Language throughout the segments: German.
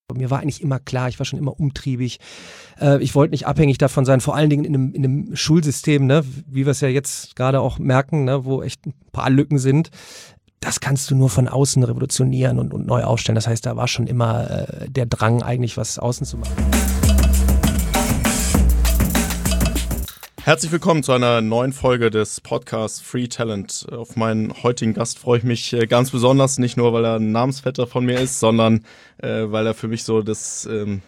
Mir war eigentlich immer klar, ich war schon immer umtriebig. Ich wollte nicht abhängig davon sein, vor allen Dingen in einem Schulsystem, ne, wie wir es ja jetzt gerade auch merken, ne, wo echt ein paar Lücken sind. Das kannst du nur von außen revolutionieren und neu aufstellen. Das heißt, da war schon immer der Drang, eigentlich was außen zu machen. Herzlich willkommen zu einer neuen Folge des Podcasts Free Talent. Auf meinen heutigen Gast freue ich mich ganz besonders, nicht nur, weil er ein Namensvetter von mir ist, sondern weil er für mich so ein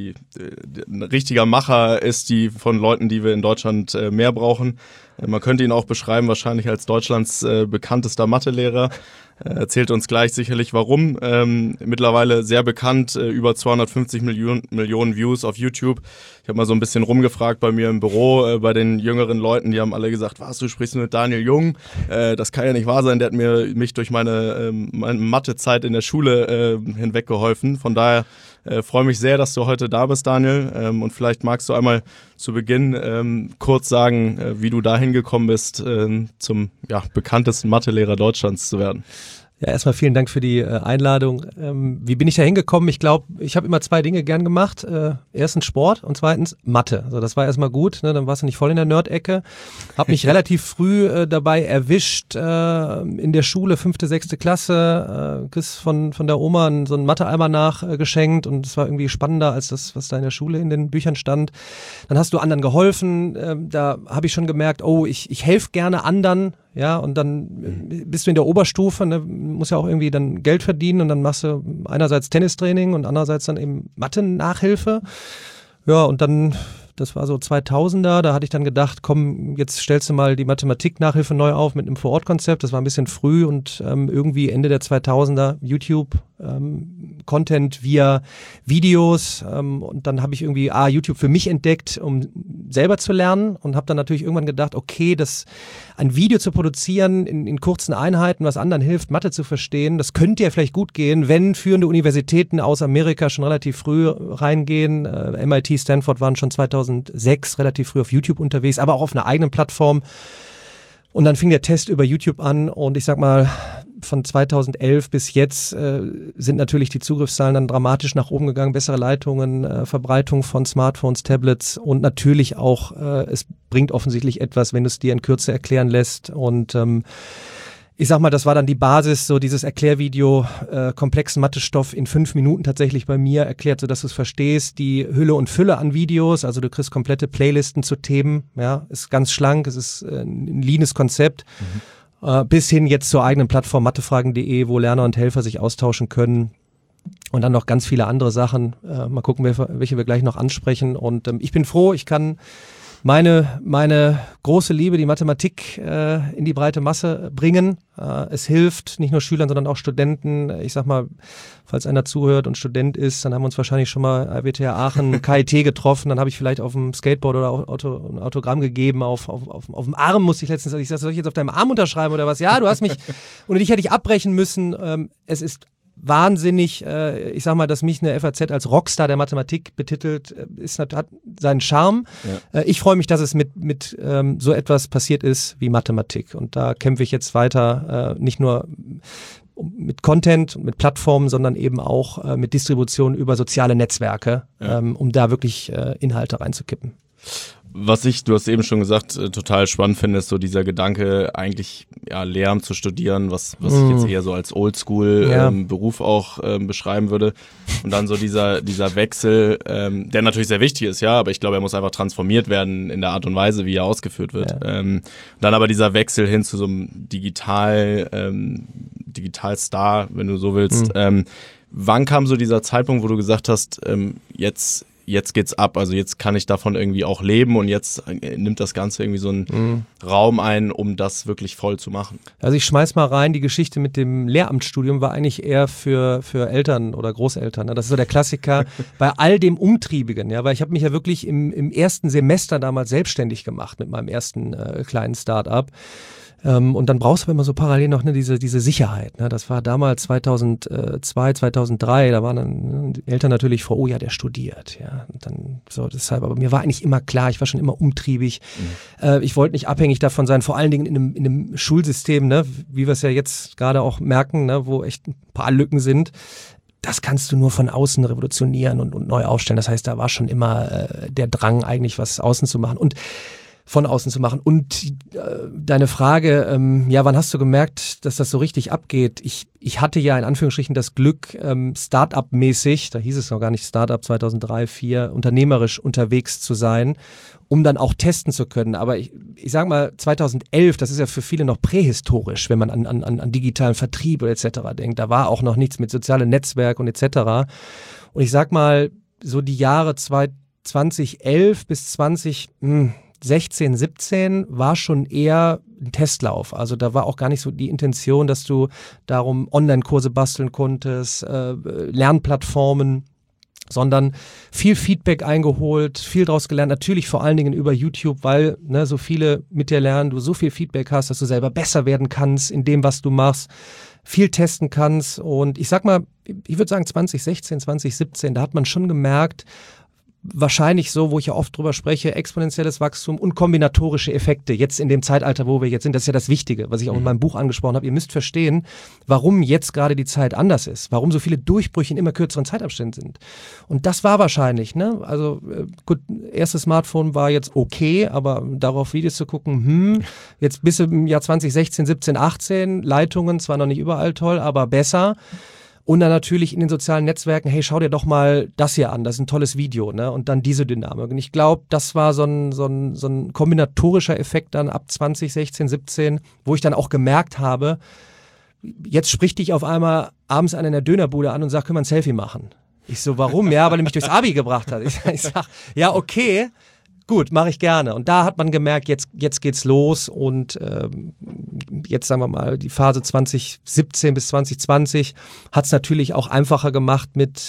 richtiger Macher ist, die von Leuten, die wir in Deutschland mehr brauchen. Man könnte ihn auch beschreiben, wahrscheinlich als Deutschlands bekanntester Mathelehrer. Erzählt uns gleich sicherlich warum. Mittlerweile sehr bekannt, über 250 Millionen Views auf YouTube. Ich habe mal so ein bisschen rumgefragt bei mir im Büro, bei den jüngeren Leuten, die haben alle gesagt, was, du sprichst mit Daniel Jung? Das kann ja nicht wahr sein, der hat mich durch meine Mathezeit in der Schule hinweg geholfen. Von daher freue mich sehr, dass du heute da bist, Daniel. Und vielleicht magst du einmal zu Beginn kurz sagen, wie du dahin gekommen bist, zum bekanntesten Mathelehrer Deutschlands zu werden. Ja, erstmal vielen Dank für die Einladung. Wie bin ich da hingekommen? Ich glaube, ich habe immer zwei Dinge gern gemacht. Erstens Sport und zweitens Mathe. Also das war erstmal gut, ne? Dann warst du nicht voll in der Nerd-Ecke. Habe mich relativ früh dabei erwischt, in der Schule, 5., 6. Klasse, kriegst von der Oma so einen Mathe-Almanach geschenkt und es war irgendwie spannender als das, was da in der Schule in den Büchern stand. Dann hast du anderen geholfen. Da habe ich schon gemerkt, ich helfe gerne anderen. Ja, und dann bist du in der Oberstufe, ne, musst ja auch irgendwie dann Geld verdienen und dann machst du einerseits Tennistraining und andererseits dann eben Mathe-Nachhilfe. Ja, und dann, das war so 2000er, da hatte ich dann gedacht, komm, jetzt stellst du mal die Mathematik-Nachhilfe neu auf mit einem Vorortkonzept. Das war ein bisschen früh und irgendwie Ende der 2000er YouTube Content via Videos und dann habe ich irgendwie YouTube für mich entdeckt, um selber zu lernen und habe dann natürlich irgendwann gedacht, okay, ein Video zu produzieren in kurzen Einheiten, was anderen hilft, Mathe zu verstehen, das könnte ja vielleicht gut gehen, wenn führende Universitäten aus Amerika schon relativ früh reingehen. MIT, Stanford waren schon 2006 relativ früh auf YouTube unterwegs, aber auch auf einer eigenen Plattform. Und dann fing der Test über YouTube an und ich sag mal, von 2011 bis jetzt sind natürlich die Zugriffszahlen dann dramatisch nach oben gegangen, bessere Leitungen, Verbreitung von Smartphones, Tablets und natürlich auch, es bringt offensichtlich etwas, wenn du es dir in Kürze erklären lässt und ich sag mal, das war dann die Basis, so dieses Erklärvideo, komplexen Mathestoff in 5 Minuten tatsächlich bei mir erklärt, sodass du es verstehst, die Hülle und Fülle an Videos, also du kriegst komplette Playlisten zu Themen, ja, ist ganz schlank, es ist ein leanes Konzept, bis hin jetzt zur eigenen Plattform mathefragen.de, wo Lerner und Helfer sich austauschen können. Und dann noch ganz viele andere Sachen, mal gucken, welche wir gleich noch ansprechen und ich bin froh, ich kann meine große Liebe, die Mathematik, in die breite Masse bringen. Es hilft nicht nur Schülern, sondern auch Studenten. Ich sag mal, falls einer zuhört und Student ist, dann haben wir uns wahrscheinlich schon mal RWTH Aachen, KIT getroffen. Dann habe ich vielleicht auf dem Skateboard oder ein Autogramm gegeben. Auf dem Arm musste ich letztens sagen, soll ich jetzt auf deinem Arm unterschreiben oder was? Ja, du hast mich, ohne dich hätte ich abbrechen müssen. Es ist wahnsinnig, ich sag mal, dass mich eine FAZ als Rockstar der Mathematik betitelt, hat seinen Charme. Ja. Ich freue mich, dass es mit so etwas passiert ist wie Mathematik. Und da kämpfe ich jetzt weiter, nicht nur mit Content, mit Plattformen, sondern eben auch mit Distribution über soziale Netzwerke, um da wirklich Inhalte reinzukippen. Was du hast eben schon gesagt, total spannend finde, ist so dieser Gedanke, eigentlich Lehramt zu studieren, was ich jetzt eher so als Oldschool-Beruf auch beschreiben würde. Und dann so dieser Wechsel, der natürlich sehr wichtig ist, ja, aber ich glaube, er muss einfach transformiert werden in der Art und Weise, wie er ausgeführt wird. Ja. Dann aber dieser Wechsel hin zu so einem Digital-Star, wenn du so willst. Wann kam so dieser Zeitpunkt, wo du gesagt hast, jetzt geht's ab, also jetzt kann ich davon irgendwie auch leben und jetzt nimmt das Ganze irgendwie so einen Raum ein, um das wirklich voll zu machen? Also ich schmeiß mal rein, die Geschichte mit dem Lehramtsstudium war eigentlich eher für Eltern oder Großeltern. Ne? Das ist so der Klassiker bei all dem Umtriebigen, ja, weil ich habe mich ja wirklich im ersten Semester damals selbstständig gemacht mit meinem ersten kleinen Start-up. Und dann brauchst du aber immer so parallel noch diese Sicherheit. Ne? Das war damals 2002, 2003, da waren dann die Eltern natürlich froh, oh ja, der studiert. Ja, und dann so deshalb. Aber mir war eigentlich immer klar, ich war schon immer umtriebig. Ich wollte nicht abhängig davon sein, vor allen Dingen in einem Schulsystem, ne? Wie wir es ja jetzt gerade auch merken, ne? Wo echt ein paar Lücken sind. das kannst du nur von außen revolutionieren und neu aufstellen. Das heißt, da war schon immer der Drang eigentlich, was außen zu machen und von außen zu machen. Und deine Frage, wann hast du gemerkt, dass das so richtig abgeht? Ich hatte ja in Anführungsstrichen das Glück, Start-up-mäßig, da hieß es noch gar nicht Start-up 2003, 2004, unternehmerisch unterwegs zu sein, um dann auch testen zu können. Aber ich sag mal, 2011, das ist ja für viele noch prähistorisch, wenn man an digitalen Vertrieb oder etc. denkt. Da war auch noch nichts mit sozialen Netzwerken und etc. Und ich sag mal, so die Jahre 2011 bis 2016, 17 war schon eher ein Testlauf. Also da war auch gar nicht so die Intention, dass du darum Online-Kurse basteln konntest, Lernplattformen, sondern viel Feedback eingeholt, viel draus gelernt, natürlich vor allen Dingen über YouTube, weil so viele mit dir lernen, du so viel Feedback hast, dass du selber besser werden kannst in dem, was du machst, viel testen kannst. Und ich sag mal, ich würde sagen 2016, 2017, da hat man schon gemerkt, wahrscheinlich so, wo ich ja oft drüber spreche, exponentielles Wachstum und kombinatorische Effekte, jetzt in dem Zeitalter, wo wir jetzt sind, das ist ja das Wichtige, was ich auch in meinem Buch angesprochen habe. Ihr müsst verstehen, warum jetzt gerade die Zeit anders ist, warum so viele Durchbrüche in immer kürzeren Zeitabständen sind. Und das war wahrscheinlich, also gut, erstes Smartphone war jetzt okay, aber darauf Videos zu gucken, jetzt bis im Jahr 2016, 17, 18, Leitungen, zwar noch nicht überall toll, aber besser. Und dann natürlich in den sozialen Netzwerken, hey, schau dir doch mal das hier an, das ist ein tolles Video, und dann diese Dynamik. Und ich glaube, das war so ein kombinatorischer Effekt dann ab 2016, 17, wo ich dann auch gemerkt habe, jetzt spricht dich auf einmal abends einer in der Dönerbude an und sagt, können wir ein Selfie machen? Ich so, warum? Ja, weil er mich durchs Abi gebracht hat. Ich sag, ja, okay. Gut, mache ich gerne. Und da hat man gemerkt, jetzt geht's los und jetzt sagen wir mal, die Phase 2017 bis 2020 hat es natürlich auch einfacher gemacht mit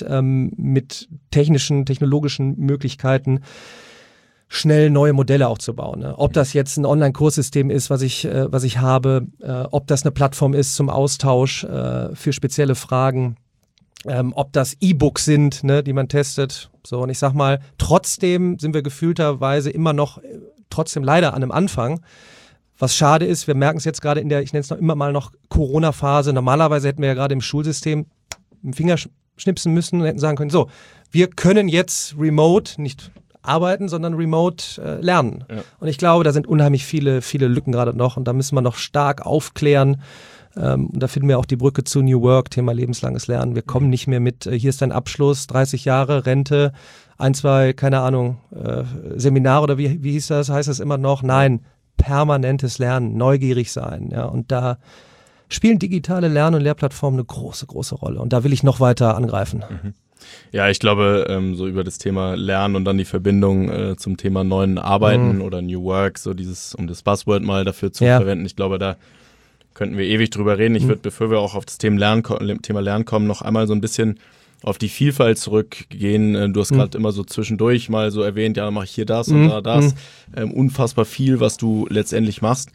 technologischen Möglichkeiten, schnell neue Modelle auch zu bauen. Ob das jetzt ein Online-Kurssystem ist, was ich habe, ob das eine Plattform ist zum Austausch für spezielle Fragen, ob das E-Books sind, die man testet. So, und ich sag mal, trotzdem sind wir gefühlterweise immer noch, trotzdem leider an einem Anfang. Was schade ist, wir merken es jetzt gerade in der, ich nenne es noch immer mal noch Corona-Phase. Normalerweise hätten wir ja gerade im Schulsystem einen Finger schnipsen müssen und hätten sagen können, so, wir können jetzt remote, nicht arbeiten, sondern remote lernen. Ja. Und ich glaube, da sind unheimlich viele Lücken gerade noch und da müssen wir noch stark aufklären. Und da finden wir auch die Brücke zu New Work, Thema lebenslanges Lernen. Wir kommen nicht mehr mit, hier ist dein Abschluss, 30 Jahre, Rente, 1, 2, keine Ahnung, Seminare oder wie hieß das, heißt das immer noch? Nein, permanentes Lernen, neugierig sein. Ja, und da spielen digitale Lern- und Lehrplattformen eine große, große Rolle. Und da will ich noch weiter angreifen. Mhm. Ja, ich glaube, so über das Thema Lernen und dann die Verbindung zum Thema neuen Arbeiten oder New Work, so um das Buzzword mal dafür zu verwenden, ich glaube, da könnten wir ewig drüber reden. Ich würde, bevor wir auch auf das Thema Lernen kommen, noch einmal so ein bisschen auf die Vielfalt zurückgehen. Du hast gerade immer so zwischendurch mal so erwähnt, ja, mache ich hier das und da das. Unfassbar viel, was du letztendlich machst.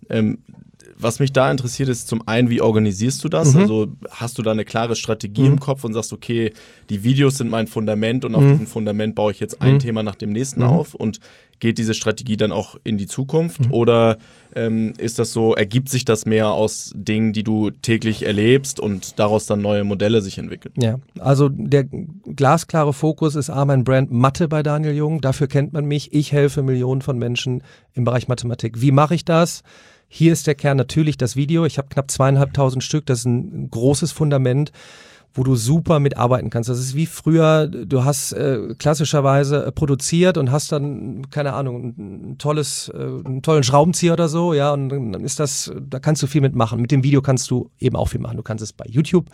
Was mich da interessiert ist zum einen, wie organisierst du das? Also hast du da eine klare Strategie im Kopf und sagst, okay, die Videos sind mein Fundament und auf diesem Fundament baue ich jetzt ein Thema nach dem nächsten auf und geht diese Strategie dann auch in die Zukunft? Oder ist das so, ergibt sich das mehr aus Dingen, die du täglich erlebst und daraus dann neue Modelle sich entwickeln? Ja, also der glasklare Fokus ist mein Brand Mathe bei Daniel Jung. Dafür kennt man mich. Ich helfe Millionen von Menschen im Bereich Mathematik. Wie mache ich das? Hier ist der Kern natürlich das Video. Ich habe knapp 2.500 Stück. Das ist ein großes Fundament, wo du super mitarbeiten kannst. Das ist wie früher, du hast klassischerweise produziert und hast dann, keine Ahnung, einen tollen Schraubenzieher oder so, ja, und dann ist das, da kannst du viel mitmachen. Mit dem Video kannst du eben auch viel machen. Du kannst es bei YouTube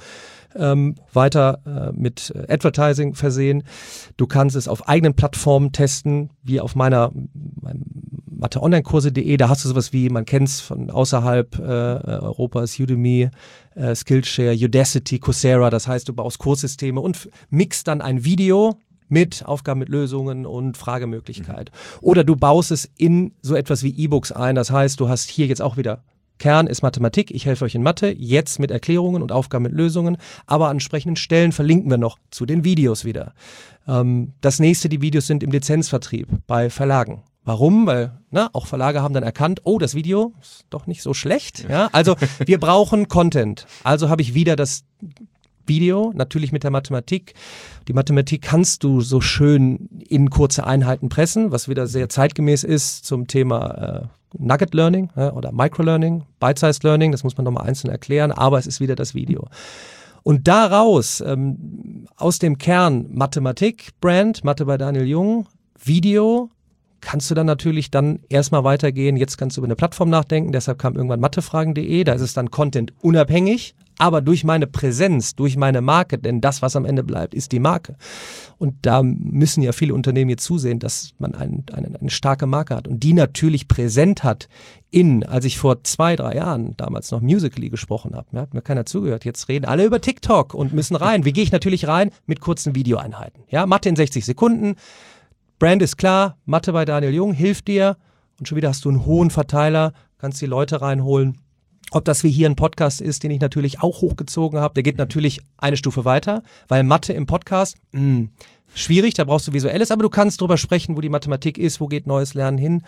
weiter mit Advertising versehen. Du kannst es auf eigenen Plattformen testen, wie auf meinem matheonlinekurse.de. Da hast du sowas wie, man kennt es von außerhalb Europas, Udemy, Skillshare, Udacity, Coursera. Das heißt, du baust Kurssysteme und mixt dann ein Video mit Aufgaben, mit Lösungen und Fragemöglichkeit. Oder du baust es in so etwas wie E-Books ein. Das heißt, du hast hier jetzt auch wieder Kern ist Mathematik, ich helfe euch in Mathe, jetzt mit Erklärungen und Aufgaben mit Lösungen, aber an entsprechenden Stellen verlinken wir noch zu den Videos wieder. Das nächste, die Videos sind im Lizenzvertrieb bei Verlagen. Warum? Weil auch Verlage haben dann erkannt, oh, das Video ist doch nicht so schlecht. Ja? Also wir brauchen Content. Also habe ich wieder das Video, natürlich mit der Mathematik. Die Mathematik kannst du so schön in kurze Einheiten pressen, was wieder sehr zeitgemäß ist zum Thema Nugget Learning oder Micro Learning, Bite-Sized Learning, das muss man nochmal einzeln erklären, aber es ist wieder das Video. Und daraus, aus dem Kern Mathematik, Brand, Mathe bei Daniel Jung, Video, kannst du dann natürlich dann erstmal weitergehen. Jetzt kannst du über eine Plattform nachdenken, deshalb kam irgendwann mathefragen.de, da ist es dann Content unabhängig, aber durch meine Präsenz, durch meine Marke, denn das, was am Ende bleibt, ist die Marke. Und da müssen ja viele Unternehmen jetzt zusehen, dass man eine starke Marke hat und die natürlich präsent hat als ich vor 2-3 Jahren damals noch Musical.ly gesprochen habe, hat mir keiner zugehört. Jetzt reden alle über TikTok und müssen rein. Wie gehe ich natürlich rein? Mit kurzen Videoeinheiten. Ja, Mathe in 60 Sekunden. Brand ist klar, Mathe bei Daniel Jung hilft dir und schon wieder hast du einen hohen Verteiler, kannst die Leute reinholen. Ob das wie hier ein Podcast ist, den ich natürlich auch hochgezogen habe, der geht natürlich eine Stufe weiter, weil Mathe im Podcast, schwierig, da brauchst du Visuelles, aber du kannst drüber sprechen, wo die Mathematik ist, wo geht neues Lernen hin.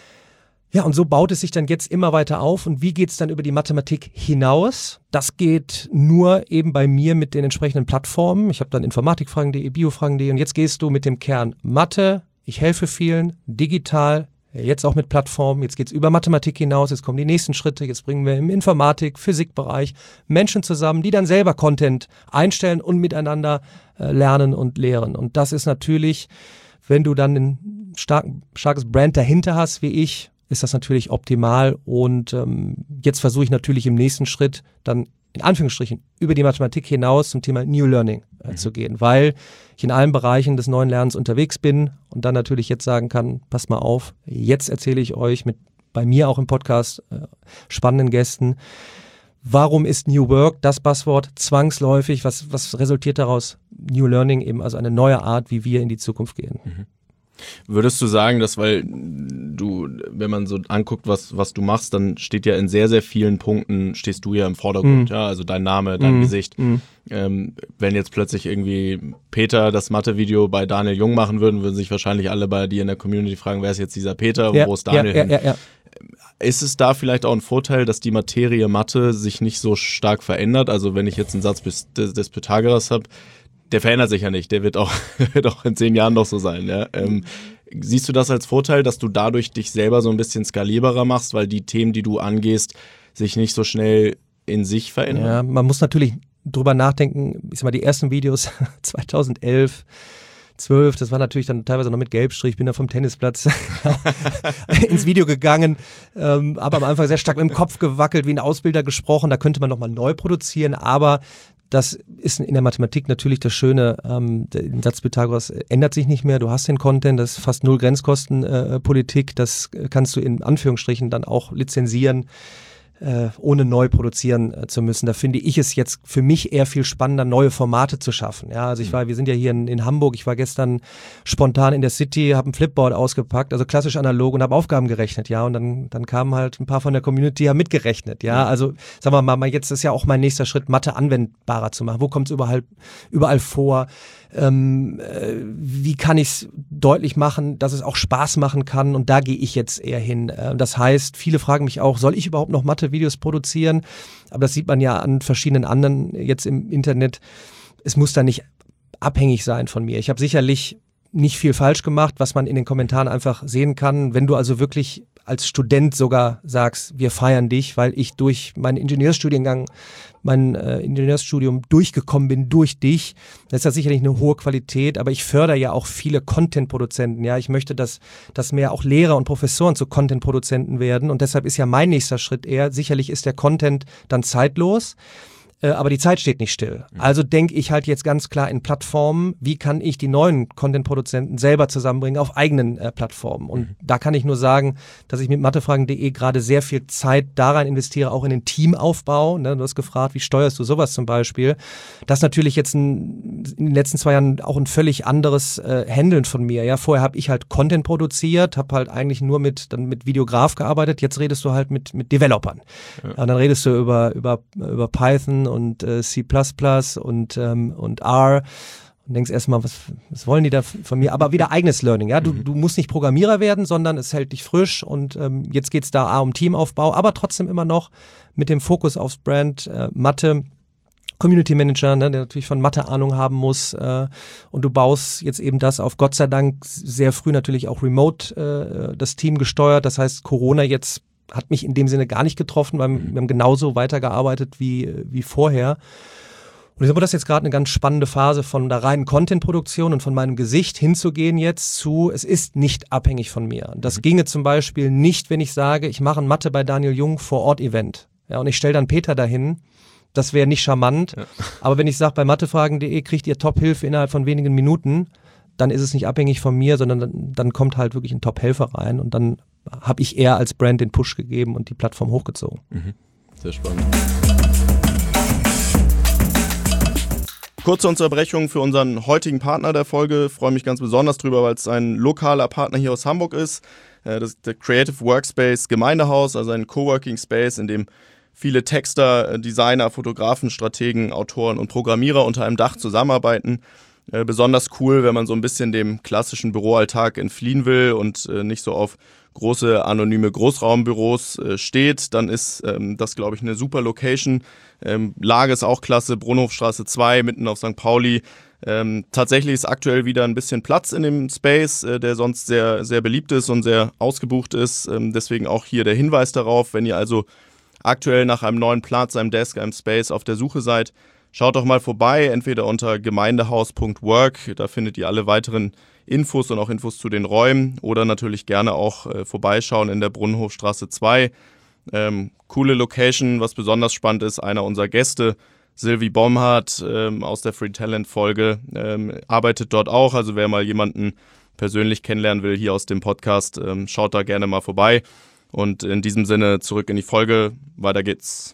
Ja, und so baut es sich dann jetzt immer weiter auf. Und wie geht es dann über die Mathematik hinaus? Das geht nur eben bei mir mit den entsprechenden Plattformen. Ich habe dann Informatikfragen.de, Biofragen.de und jetzt gehst du mit dem Kern Mathe. Ich helfe vielen, digital, jetzt auch mit Plattformen. Jetzt geht es über Mathematik hinaus, jetzt kommen die nächsten Schritte. Jetzt bringen wir im Informatik-, Physikbereich Menschen zusammen, die dann selber Content einstellen und miteinander lernen und lehren. Und das ist natürlich, wenn du dann ein starkes Brand dahinter hast, wie ich, ist das natürlich optimal und jetzt versuche ich natürlich im nächsten Schritt dann in Anführungsstrichen über die Mathematik hinaus zum Thema New Learning zu gehen, weil ich in allen Bereichen des neuen Lernens unterwegs bin und dann natürlich jetzt sagen kann, passt mal auf, jetzt erzähle ich euch bei mir auch im Podcast spannenden Gästen, warum ist New Work das Buzzword zwangsläufig, was resultiert daraus? New Learning eben, also eine neue Art, wie wir in die Zukunft gehen. Würdest du sagen, dass, weil du, wenn man so anguckt, was du machst, dann steht ja in sehr, sehr vielen Punkten, stehst du ja im Vordergrund, ja, also dein Name, dein Gesicht. Wenn jetzt plötzlich irgendwie Peter das Mathe-Video bei Daniel Jung machen würden sich wahrscheinlich alle bei dir in der Community fragen, wer ist jetzt dieser Peter, wo ist Daniel hin? Ja. Ist es da vielleicht auch ein Vorteil, dass die Materie Mathe sich nicht so stark verändert? Also wenn ich jetzt einen Satz des Pythagoras habe, der verändert sich ja nicht, der wird auch in 10 Jahren noch so sein. Ja? Siehst du das als Vorteil, dass du dadurch dich selber so ein bisschen skalierbarer machst, weil die Themen, die du angehst, sich nicht so schnell in sich verändern? Ja, man muss natürlich drüber nachdenken, ich sag mal, die ersten Videos 2011, 12, das war natürlich dann teilweise noch mit Gelbstrich, bin da vom Tennisplatz ins Video gegangen, aber am Anfang sehr stark mit dem Kopf gewackelt, wie ein Ausbilder gesprochen, da könnte man nochmal neu produzieren, aber das ist in der Mathematik natürlich das Schöne, der Satz Pythagoras ändert sich nicht mehr, du hast den Content, das ist fast null Grenzkostenpolitik, das kannst du in Anführungsstrichen dann auch lizenzieren, ohne neu produzieren zu müssen. Da finde ich es jetzt für mich eher viel spannender, neue Formate zu schaffen. Ja, also wir sind ja hier in Hamburg, ich war gestern spontan in der City, habe ein Flipboard ausgepackt, also klassisch analog und habe Aufgaben gerechnet, ja, und dann kamen halt ein paar von der Community, die haben mitgerechnet, ja, also sagen wir mal, jetzt ist ja auch mein nächster Schritt, Mathe anwendbarer zu machen. Wo kommt es überall vor? Wie kann ich es deutlich machen, dass es auch Spaß machen kann, und da gehe ich jetzt eher hin. Das heißt, viele fragen mich auch, soll ich überhaupt noch Mathe-Videos produzieren? Aber das sieht man ja an verschiedenen anderen jetzt im Internet. Es muss da nicht abhängig sein von mir. Ich habe sicherlich nicht viel falsch gemacht, was man in den Kommentaren einfach sehen kann. Wenn du also wirklich als Student sogar sagst, wir feiern dich, weil ich durch meinen Ingenieursstudiengang, mein Ingenieursstudium durchgekommen bin durch dich, das ist ja sicherlich eine hohe Qualität, aber ich fördere ja auch viele Content-Produzenten. Ja, ich möchte, dass mehr auch Lehrer und Professoren zu Content-Produzenten werden, und deshalb ist ja mein nächster Schritt eher, sicherlich ist der Content dann zeitlos, aber die Zeit steht nicht still. Also denke ich halt jetzt ganz klar in Plattformen, wie kann ich die neuen Content-Produzenten selber zusammenbringen auf eigenen Plattformen. Und da kann ich nur sagen, dass ich mit mathefragen.de gerade sehr viel Zeit da rein investiere, auch in den Teamaufbau. Ne? Du hast gefragt, wie steuerst du sowas zum Beispiel? Das ist natürlich jetzt in den letzten 2 Jahren auch ein völlig anderes Handeln von mir. Ja? Vorher habe ich halt Content produziert, habe halt eigentlich nur mit Videograf gearbeitet. Jetzt redest du halt mit Developern. Ja. Und dann redest du über Python und C++ und R und denkst erstmal, was wollen die da von mir? Aber wieder eigenes Learning, ja. Du musst nicht Programmierer werden, sondern es hält dich frisch, und jetzt geht's da um Teamaufbau, aber trotzdem immer noch mit dem Fokus aufs Brand, Mathe Community Manager, ne, der natürlich von Mathe Ahnung haben muss, und du baust jetzt eben das auf, Gott sei Dank sehr früh natürlich auch remote das Team gesteuert. Das heißt, Corona jetzt hat mich in dem Sinne gar nicht getroffen, weil wir haben genauso weitergearbeitet wie vorher. Und ich glaube, das ist jetzt gerade eine ganz spannende Phase von der reinen Content-Produktion und von meinem Gesicht hinzugehen jetzt zu, es ist nicht abhängig von mir. Das ginge zum Beispiel nicht, wenn ich sage, ich mache ein Mathe bei Daniel Jung Vor-Ort-Event. Ja, und ich stelle dann Peter dahin. Das wäre nicht charmant. Ja. Aber wenn ich sage, bei mathefragen.de kriegt ihr Top-Hilfe innerhalb von wenigen Minuten, dann ist es nicht abhängig von mir, sondern dann kommt halt wirklich ein Top-Helfer rein und dann habe ich eher als Brand den Push gegeben und die Plattform hochgezogen. Sehr spannend. Kurze Unterbrechung für unseren heutigen Partner der Folge. Ich freue mich ganz besonders drüber, weil es ein lokaler Partner hier aus Hamburg ist. Das ist der Creative Workspace Gemeindehaus, also ein Coworking Space, in dem viele Texter, Designer, Fotografen, Strategen, Autoren und Programmierer unter einem Dach zusammenarbeiten. Besonders cool, wenn man so ein bisschen dem klassischen Büroalltag entfliehen will und nicht so auf große anonyme Großraumbüros steht, dann ist das, glaube ich, eine super Location. Lage ist auch klasse, Brunhofstraße 2, mitten auf St. Pauli. Tatsächlich ist aktuell wieder ein bisschen Platz in dem Space, der sonst sehr, sehr beliebt ist und sehr ausgebucht ist. Deswegen auch hier der Hinweis darauf, wenn ihr also aktuell nach einem neuen Platz, einem Desk, einem Space auf der Suche seid, schaut doch mal vorbei, entweder unter gemeindehaus.work, da findet ihr alle weiteren Infos und auch Infos zu den Räumen, oder natürlich gerne auch vorbeischauen in der Brunnenhofstraße 2. Coole Location, was besonders spannend ist, einer unserer Gäste, Sylvie Bomhardt aus der Free Talent Folge, arbeitet dort auch, also wer mal jemanden persönlich kennenlernen will hier aus dem Podcast, schaut da gerne mal vorbei. Und in diesem Sinne zurück in die Folge. Weiter geht's.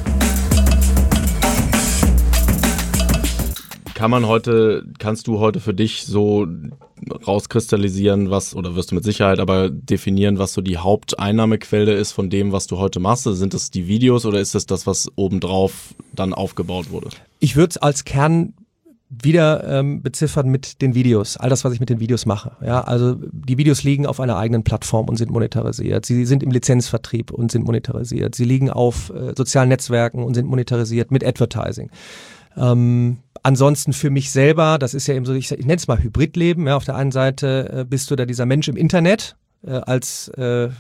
Kannst du heute für dich so rauskristallisieren, oder wirst du mit Sicherheit aber definieren, was so die Haupteinnahmequelle ist von dem, was du heute machst? Also sind das die Videos oder ist das, was obendrauf dann aufgebaut wurde? Ich würde es als Kern wieder beziffern mit den Videos, all das, was ich mit den Videos mache. Ja, also die Videos liegen auf einer eigenen Plattform und sind monetarisiert. Sie sind im Lizenzvertrieb und sind monetarisiert. Sie liegen auf sozialen Netzwerken und sind monetarisiert mit Advertising. Ansonsten für mich selber, das ist ja eben so, ich nenne es mal Hybridleben. Ja, auf der einen Seite bist du da dieser Mensch im Internet, als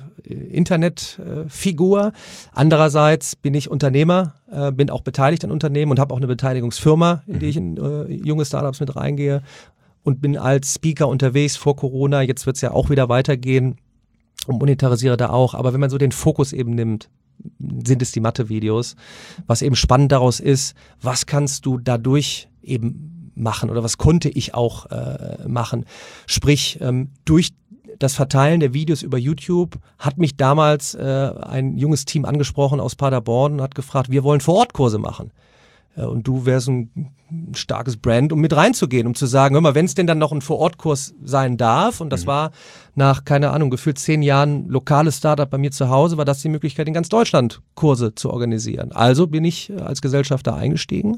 Internetfigur. Andererseits bin ich Unternehmer, bin auch beteiligt an Unternehmen und habe auch eine Beteiligungsfirma, in die ich in junge Startups mit reingehe, und bin als Speaker unterwegs vor Corona. Jetzt wird es ja auch wieder weitergehen und monetarisiere da auch. Aber wenn man so den Fokus eben nimmt, sind es die Mathe-Videos. Was eben spannend daraus ist, was kannst du dadurch eben machen oder was konnte ich auch machen? Sprich, durch das Verteilen der Videos über YouTube hat mich damals ein junges Team angesprochen aus Paderborn und hat gefragt, wir wollen Vor-Ort-Kurse machen. Und du wärst ein starkes Brand, um mit reinzugehen, um zu sagen, hör mal, wenn es denn dann noch ein Vor-Ort-Kurs sein darf, und das war nach, keine Ahnung, gefühlt 10 Jahren lokales Startup bei mir zu Hause, war das die Möglichkeit, in ganz Deutschland Kurse zu organisieren. Also bin ich als Gesellschafter eingestiegen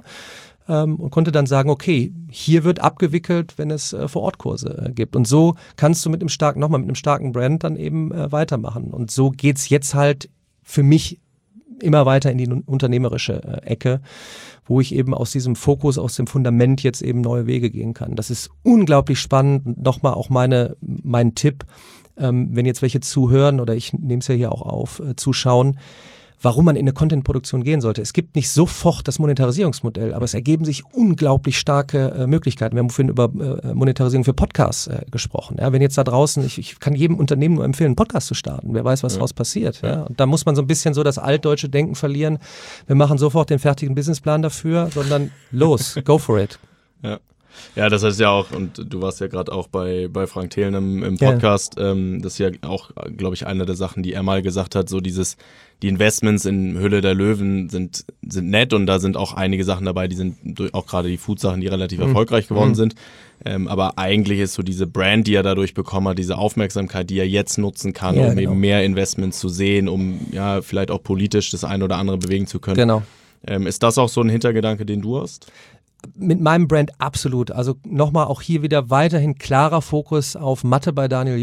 und konnte dann sagen, okay, hier wird abgewickelt, wenn es Vor-Ort-Kurse gibt. Und so kannst du mit einem starken Brand dann eben weitermachen. Und so geht's jetzt halt für mich immer weiter in die unternehmerische Ecke, wo ich eben aus diesem Fokus, aus dem Fundament jetzt eben neue Wege gehen kann. Das ist unglaublich spannend. Nochmal auch mein Tipp, wenn jetzt welche zuhören, oder ich nehme es ja hier auch auf, zuschauen, warum man in eine Content-Produktion gehen sollte. Es gibt nicht sofort das Monetarisierungsmodell, aber es ergeben sich unglaublich starke Möglichkeiten. Wir haben vorhin über Monetarisierung für Podcasts gesprochen. Ja, wenn jetzt da draußen, ich kann jedem Unternehmen nur empfehlen, einen Podcast zu starten. Wer weiß, was daraus passiert. Ja. Und da muss man so ein bisschen so das altdeutsche Denken verlieren. Wir machen sofort den fertigen Businessplan dafür, sondern los, go for it. Ja. Ja, das heißt ja auch, und du warst ja gerade auch bei Frank Thelen im Podcast, das ist ja auch, glaube ich, eine der Sachen, die er mal gesagt hat, so die Investments in Höhle der Löwen sind nett, und da sind auch einige Sachen dabei, die sind auch gerade die Food-Sachen, die relativ erfolgreich geworden sind, aber eigentlich ist so diese Brand, die er dadurch bekommen hat, diese Aufmerksamkeit, die er jetzt nutzen kann, um eben mehr Investments zu sehen, um ja vielleicht auch politisch das eine oder andere bewegen zu können. Genau. Ist das auch so ein Hintergedanke, den du hast? Mit meinem Brand absolut. Also nochmal auch hier wieder weiterhin klarer Fokus auf Mathe bei Daniel Jung,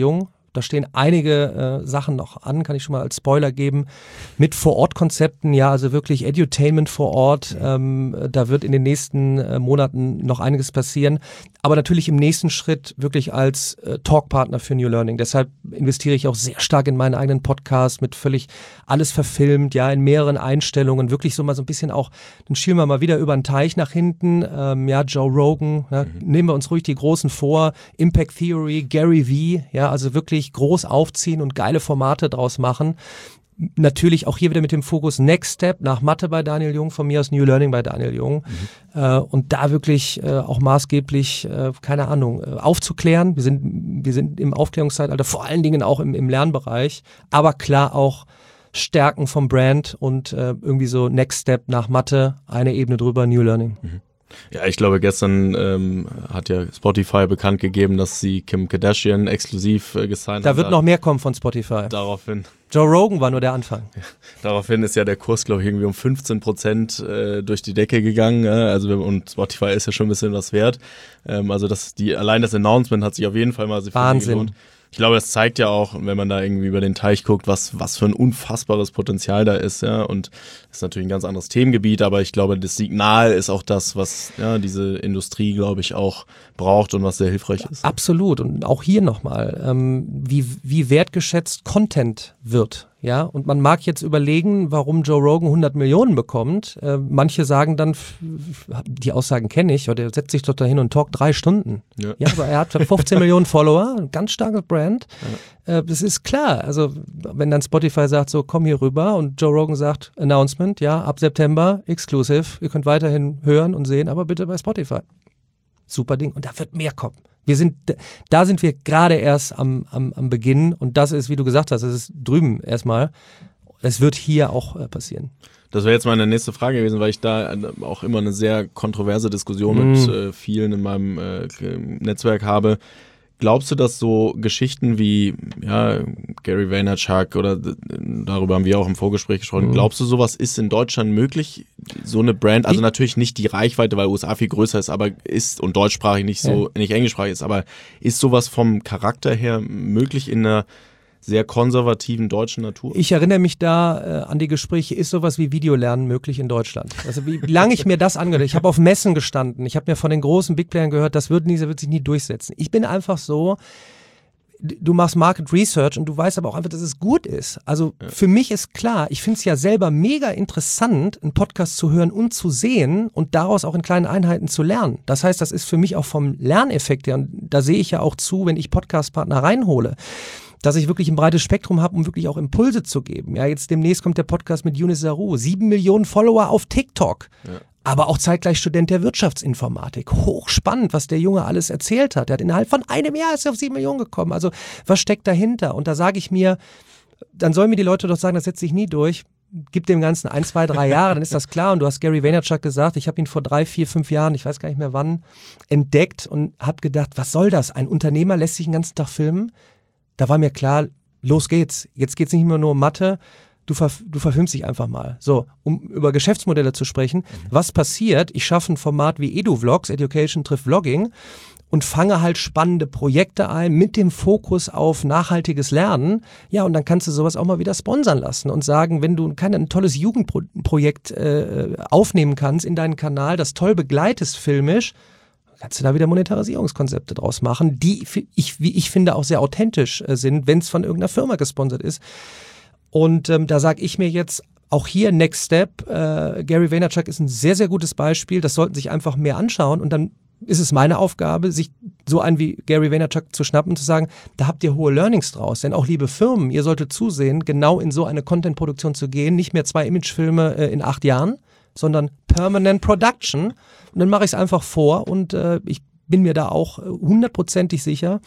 Da stehen einige Sachen noch an, kann ich schon mal als Spoiler geben, mit Vor-Ort-Konzepten, ja, also wirklich Edutainment vor Ort. Da wird in den nächsten Monaten noch einiges passieren. Aber natürlich im nächsten Schritt wirklich als Talkpartner für New Learning. Deshalb investiere ich auch sehr stark in meinen eigenen Podcast mit völlig alles verfilmt, ja, in mehreren Einstellungen. Wirklich so mal so ein bisschen auch, dann schielen wir mal wieder über den Teich nach hinten. Ja, Joe Rogan, ja, nehmen wir uns ruhig die Großen vor. Impact Theory, Gary Vee, ja, also wirklich groß aufziehen und geile Formate draus machen. Natürlich auch hier wieder mit dem Fokus Next Step nach Mathe bei Daniel Jung, von mir aus New Learning bei Daniel Jung. Und da wirklich auch maßgeblich, keine Ahnung, aufzuklären. Wir sind im Aufklärungszeitalter, vor allen Dingen auch im Lernbereich, aber klar auch Stärken vom Brand und irgendwie so Next Step nach Mathe, eine Ebene drüber, New Learning. Ja, ich glaube, gestern hat ja Spotify bekannt gegeben, dass sie Kim Kardashian exklusiv gesigned hat. Da wird noch mehr kommen von Spotify. Daraufhin. Joe Rogan war nur der Anfang. Ja, daraufhin ist ja der Kurs, glaube ich, irgendwie um 15% durch die Decke gegangen. Und Spotify ist ja schon ein bisschen was wert. Also allein das Announcement hat sich auf jeden Fall mal sehr viel gelohnt. Ich glaube, das zeigt ja auch, wenn man da irgendwie über den Teich guckt, was für ein unfassbares Potenzial da ist, ja. Und das ist natürlich ein ganz anderes Themengebiet, aber ich glaube, das Signal ist auch das, was diese Industrie, glaube ich, auch braucht und was sehr hilfreich ist. Absolut. Und auch hier nochmal, wie wertgeschätzt Content wird. Ja, und man mag jetzt überlegen, warum Joe Rogan 100 Millionen bekommt. Manche sagen dann, die Aussagen kenne ich, oder er setzt sich doch dahin und talkt 3 Stunden. Ja, aber er hat 15 Millionen Follower, ein ganz starkes Brand. Ja. Das ist klar. Also, wenn dann Spotify sagt, so komm hier rüber und Joe Rogan sagt, Announcement, ja, ab September, exclusive, ihr könnt weiterhin hören und sehen, aber bitte bei Spotify. Super Ding. Und da wird mehr kommen. Da sind wir gerade erst am Beginn und das ist, wie du gesagt hast, das ist drüben erstmal. Es wird hier auch passieren. Das wäre jetzt meine nächste Frage gewesen, weil ich da auch immer eine sehr kontroverse Diskussion mit vielen in meinem Netzwerk habe. Glaubst du, dass so Geschichten wie Gary Vaynerchuk oder darüber haben wir auch im Vorgespräch gesprochen, glaubst du, sowas ist in Deutschland möglich? So eine Brand, also natürlich nicht die Reichweite, weil USA viel größer ist, aber und deutschsprachig nicht englischsprachig ist, aber ist sowas vom Charakter her möglich in einer sehr konservativen deutschen Natur? Ich erinnere mich da an die Gespräche, ist sowas wie Videolernen möglich in Deutschland? Also wie lange ich mir das angehört, ich habe auf Messen gestanden, ich habe mir von den großen Big Playern gehört, das wird sich nie durchsetzen. Ich bin einfach so, du machst Market Research und du weißt aber auch einfach, dass es gut ist. Also für mich ist klar, ich finde es ja selber mega interessant, einen Podcast zu hören und zu sehen und daraus auch in kleinen Einheiten zu lernen. Das heißt, das ist für mich auch vom Lerneffekt her, und da sehe ich ja auch zu, wenn ich Podcast-Partner reinhole, dass ich wirklich ein breites Spektrum habe, um wirklich auch Impulse zu geben. Ja, jetzt demnächst kommt der Podcast mit Younes Zarour, 7 Millionen Follower auf TikTok. Ja. Aber auch zeitgleich Student der Wirtschaftsinformatik. Hochspannend, was der Junge alles erzählt hat. Er hat innerhalb von einem Jahr ist er auf 7 Millionen gekommen. Also was steckt dahinter? Und da sage ich mir, dann sollen mir die Leute doch sagen, das setzt sich nie durch. Gib dem Ganzen 1, 2, 3 Jahre, dann ist das klar. Und du hast Gary Vaynerchuk gesagt, ich habe ihn vor 3, 4, 5 Jahren, ich weiß gar nicht mehr wann, entdeckt und habe gedacht, was soll das? Ein Unternehmer lässt sich den ganzen Tag filmen? Da war mir klar, los geht's. Jetzt geht's nicht mehr nur um Mathe, du verfilmst dich einfach mal. So, um über Geschäftsmodelle zu sprechen, was passiert? Ich schaffe ein Format wie EduVlogs, Education trifft Vlogging, und fange halt spannende Projekte ein mit dem Fokus auf nachhaltiges Lernen. Ja, und dann kannst du sowas auch mal wieder sponsern lassen und sagen, wenn du ein tolles Jugendprojekt aufnehmen kannst in deinen Kanal, das toll begleitest filmisch, kannst du da wieder Monetarisierungskonzepte draus machen, die, wie ich finde, auch sehr authentisch sind, wenn es von irgendeiner Firma gesponsert ist. Und da sage ich mir jetzt, auch hier Next Step, Gary Vaynerchuk ist ein sehr, sehr gutes Beispiel, das sollten sich einfach mehr anschauen und dann ist es meine Aufgabe, sich so einen wie Gary Vaynerchuk zu schnappen und zu sagen, da habt ihr hohe Learnings draus, denn auch liebe Firmen, ihr solltet zusehen, genau in so eine Content-Produktion zu gehen, nicht mehr 2 Imagefilme in 8 Jahren, sondern Permanent Production. Und dann mache ich es einfach vor und ich bin mir da auch 100%ig sicher,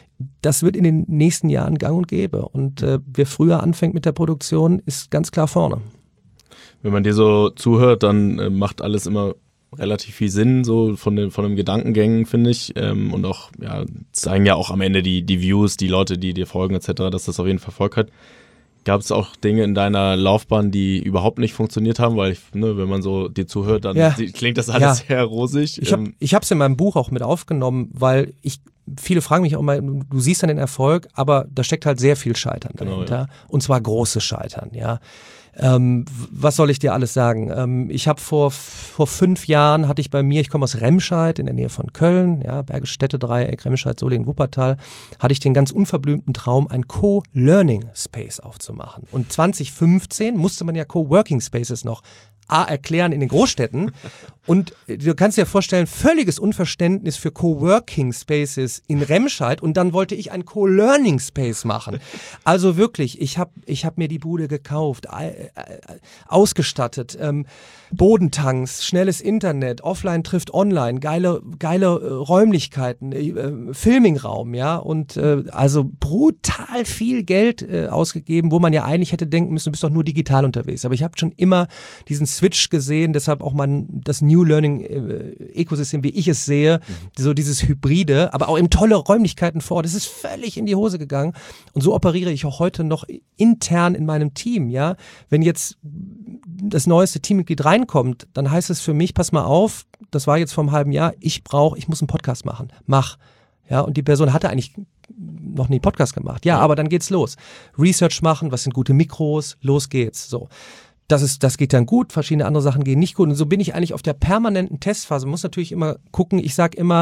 das wird in den nächsten Jahren gang und gäbe. Und wer früher anfängt mit der Produktion, ist ganz klar vorne. Wenn man dir so zuhört, dann macht alles immer relativ viel Sinn, so von den Gedankengängen, finde ich. Und auch, zeigen ja auch am Ende die Views, die Leute, die dir folgen, etc., dass das auf jeden Fall Erfolg hat. Gab es auch Dinge in deiner Laufbahn, die überhaupt nicht funktioniert haben? Weil, wenn man so dir zuhört, dann klingt das alles sehr rosig. Ich habe es in meinem Buch auch mit aufgenommen, weil viele fragen mich auch mal, du siehst dann den Erfolg, aber da steckt halt sehr viel Scheitern dahinter. Genau, ja. Und zwar großes Scheitern, ja. Was soll ich dir alles sagen? Ich habe vor 5 Jahren hatte ich bei mir, ich komme aus Remscheid in der Nähe von Köln, ja, Bergische Städte-Dreieck, Remscheid, Solingen, Wuppertal, hatte ich den ganz unverblümten Traum, ein Co-Learning Space aufzumachen. Und 2015 musste man ja Co-Working Spaces noch erklären in den Großstädten. Und du kannst dir vorstellen, völliges Unverständnis für Coworking Spaces in Remscheid. Und dann wollte ich ein Co-Learning Space machen. Also wirklich, ich hab mir die Bude gekauft, ausgestattet, Bodentanks, schnelles Internet, offline trifft online, geile Räumlichkeiten, Filmingraum, ja. Und also brutal viel Geld ausgegeben, wo man ja eigentlich hätte denken müssen, du bist doch nur digital unterwegs. Aber ich habe schon immer diesen Switch gesehen, deshalb auch das New Learning Ökosystem, wie ich es sehe, so dieses Hybride, aber auch eben tolle Räumlichkeiten vor Ort. Es ist völlig in die Hose gegangen und so operiere ich auch heute noch intern in meinem Team, ja. Wenn jetzt das neueste Teammitglied reinkommt, dann heißt es für mich, pass mal auf, das war jetzt vor einem halben Jahr, ich muss einen Podcast machen. Mach. Ja, und die Person hatte eigentlich noch nie Podcast gemacht. Ja, aber dann geht's los. Research machen, was sind gute Mikros, los geht's. So. Das geht dann gut, verschiedene andere Sachen gehen nicht gut. Und so bin ich eigentlich auf der permanenten Testphase. Man muss natürlich immer gucken, ich sage immer,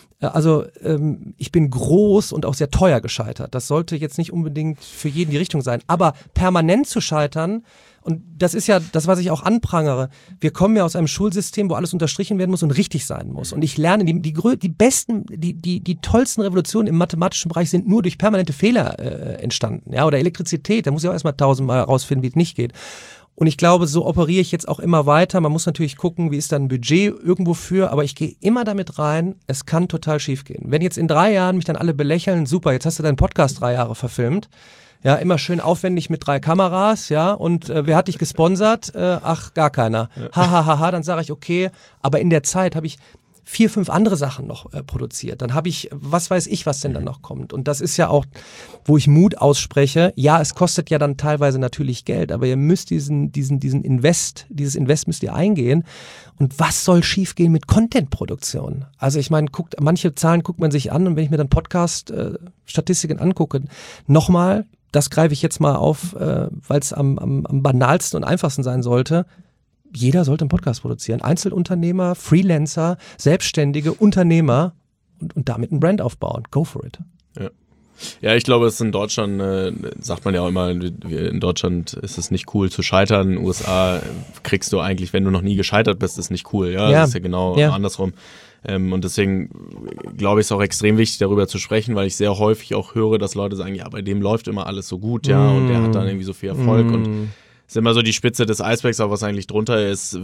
ich bin groß und auch sehr teuer gescheitert. Das sollte jetzt nicht unbedingt für jeden die Richtung sein. Aber permanent zu scheitern, und das ist ja das, was ich auch anprangere. Wir kommen ja aus einem Schulsystem, wo alles unterstrichen werden muss und richtig sein muss. Und ich lerne, die besten, die tollsten Revolutionen im mathematischen Bereich sind nur durch permanente Fehler entstanden. Ja, oder Elektrizität, da muss ich auch erstmal 1000-mal herausfinden, wie es nicht geht. Und ich glaube, so operiere ich jetzt auch immer weiter. Man muss natürlich gucken, wie ist dann ein Budget irgendwo für, aber ich gehe immer damit rein, es kann total schief gehen. Wenn jetzt in 3 Jahren mich dann alle belächeln, super, jetzt hast du deinen Podcast 3 Jahre verfilmt, ja, immer schön aufwendig mit 3 Kameras, ja, und wer hat dich gesponsert? Ach, gar keiner. Ha, dann sage ich, okay, aber in der Zeit habe ich 4, 5 andere Sachen noch produziert. Dann habe ich, was weiß ich, was denn dann noch kommt. Und das ist ja auch, wo ich Mut ausspreche. Ja, es kostet ja dann teilweise natürlich Geld, aber ihr müsst dieses Invest müsst ihr eingehen. Und was soll schiefgehen mit Content-Produktion? Also ich meine, manche Zahlen guckt man sich an und wenn ich mir dann Podcast-Statistiken angucke, nochmal, das greife ich jetzt mal auf, weil es am banalsten und einfachsten sein sollte. Jeder sollte einen Podcast produzieren. Einzelunternehmer, Freelancer, Selbstständige, Unternehmer und damit ein Brand aufbauen. Go for it. Ja, ich glaube, es ist in Deutschland, sagt man ja auch immer, in Deutschland ist es nicht cool zu scheitern. In den USA kriegst du eigentlich, wenn du noch nie gescheitert bist, ist nicht cool. Ja, das ist ja genau andersrum. Und deswegen glaube ich, ist auch extrem wichtig, darüber zu sprechen, weil ich sehr häufig auch höre, dass Leute sagen, ja, bei dem läuft immer alles so gut, ja, und der hat dann irgendwie so viel Erfolg und ist immer so die Spitze des Eisbergs, aber was eigentlich drunter ist,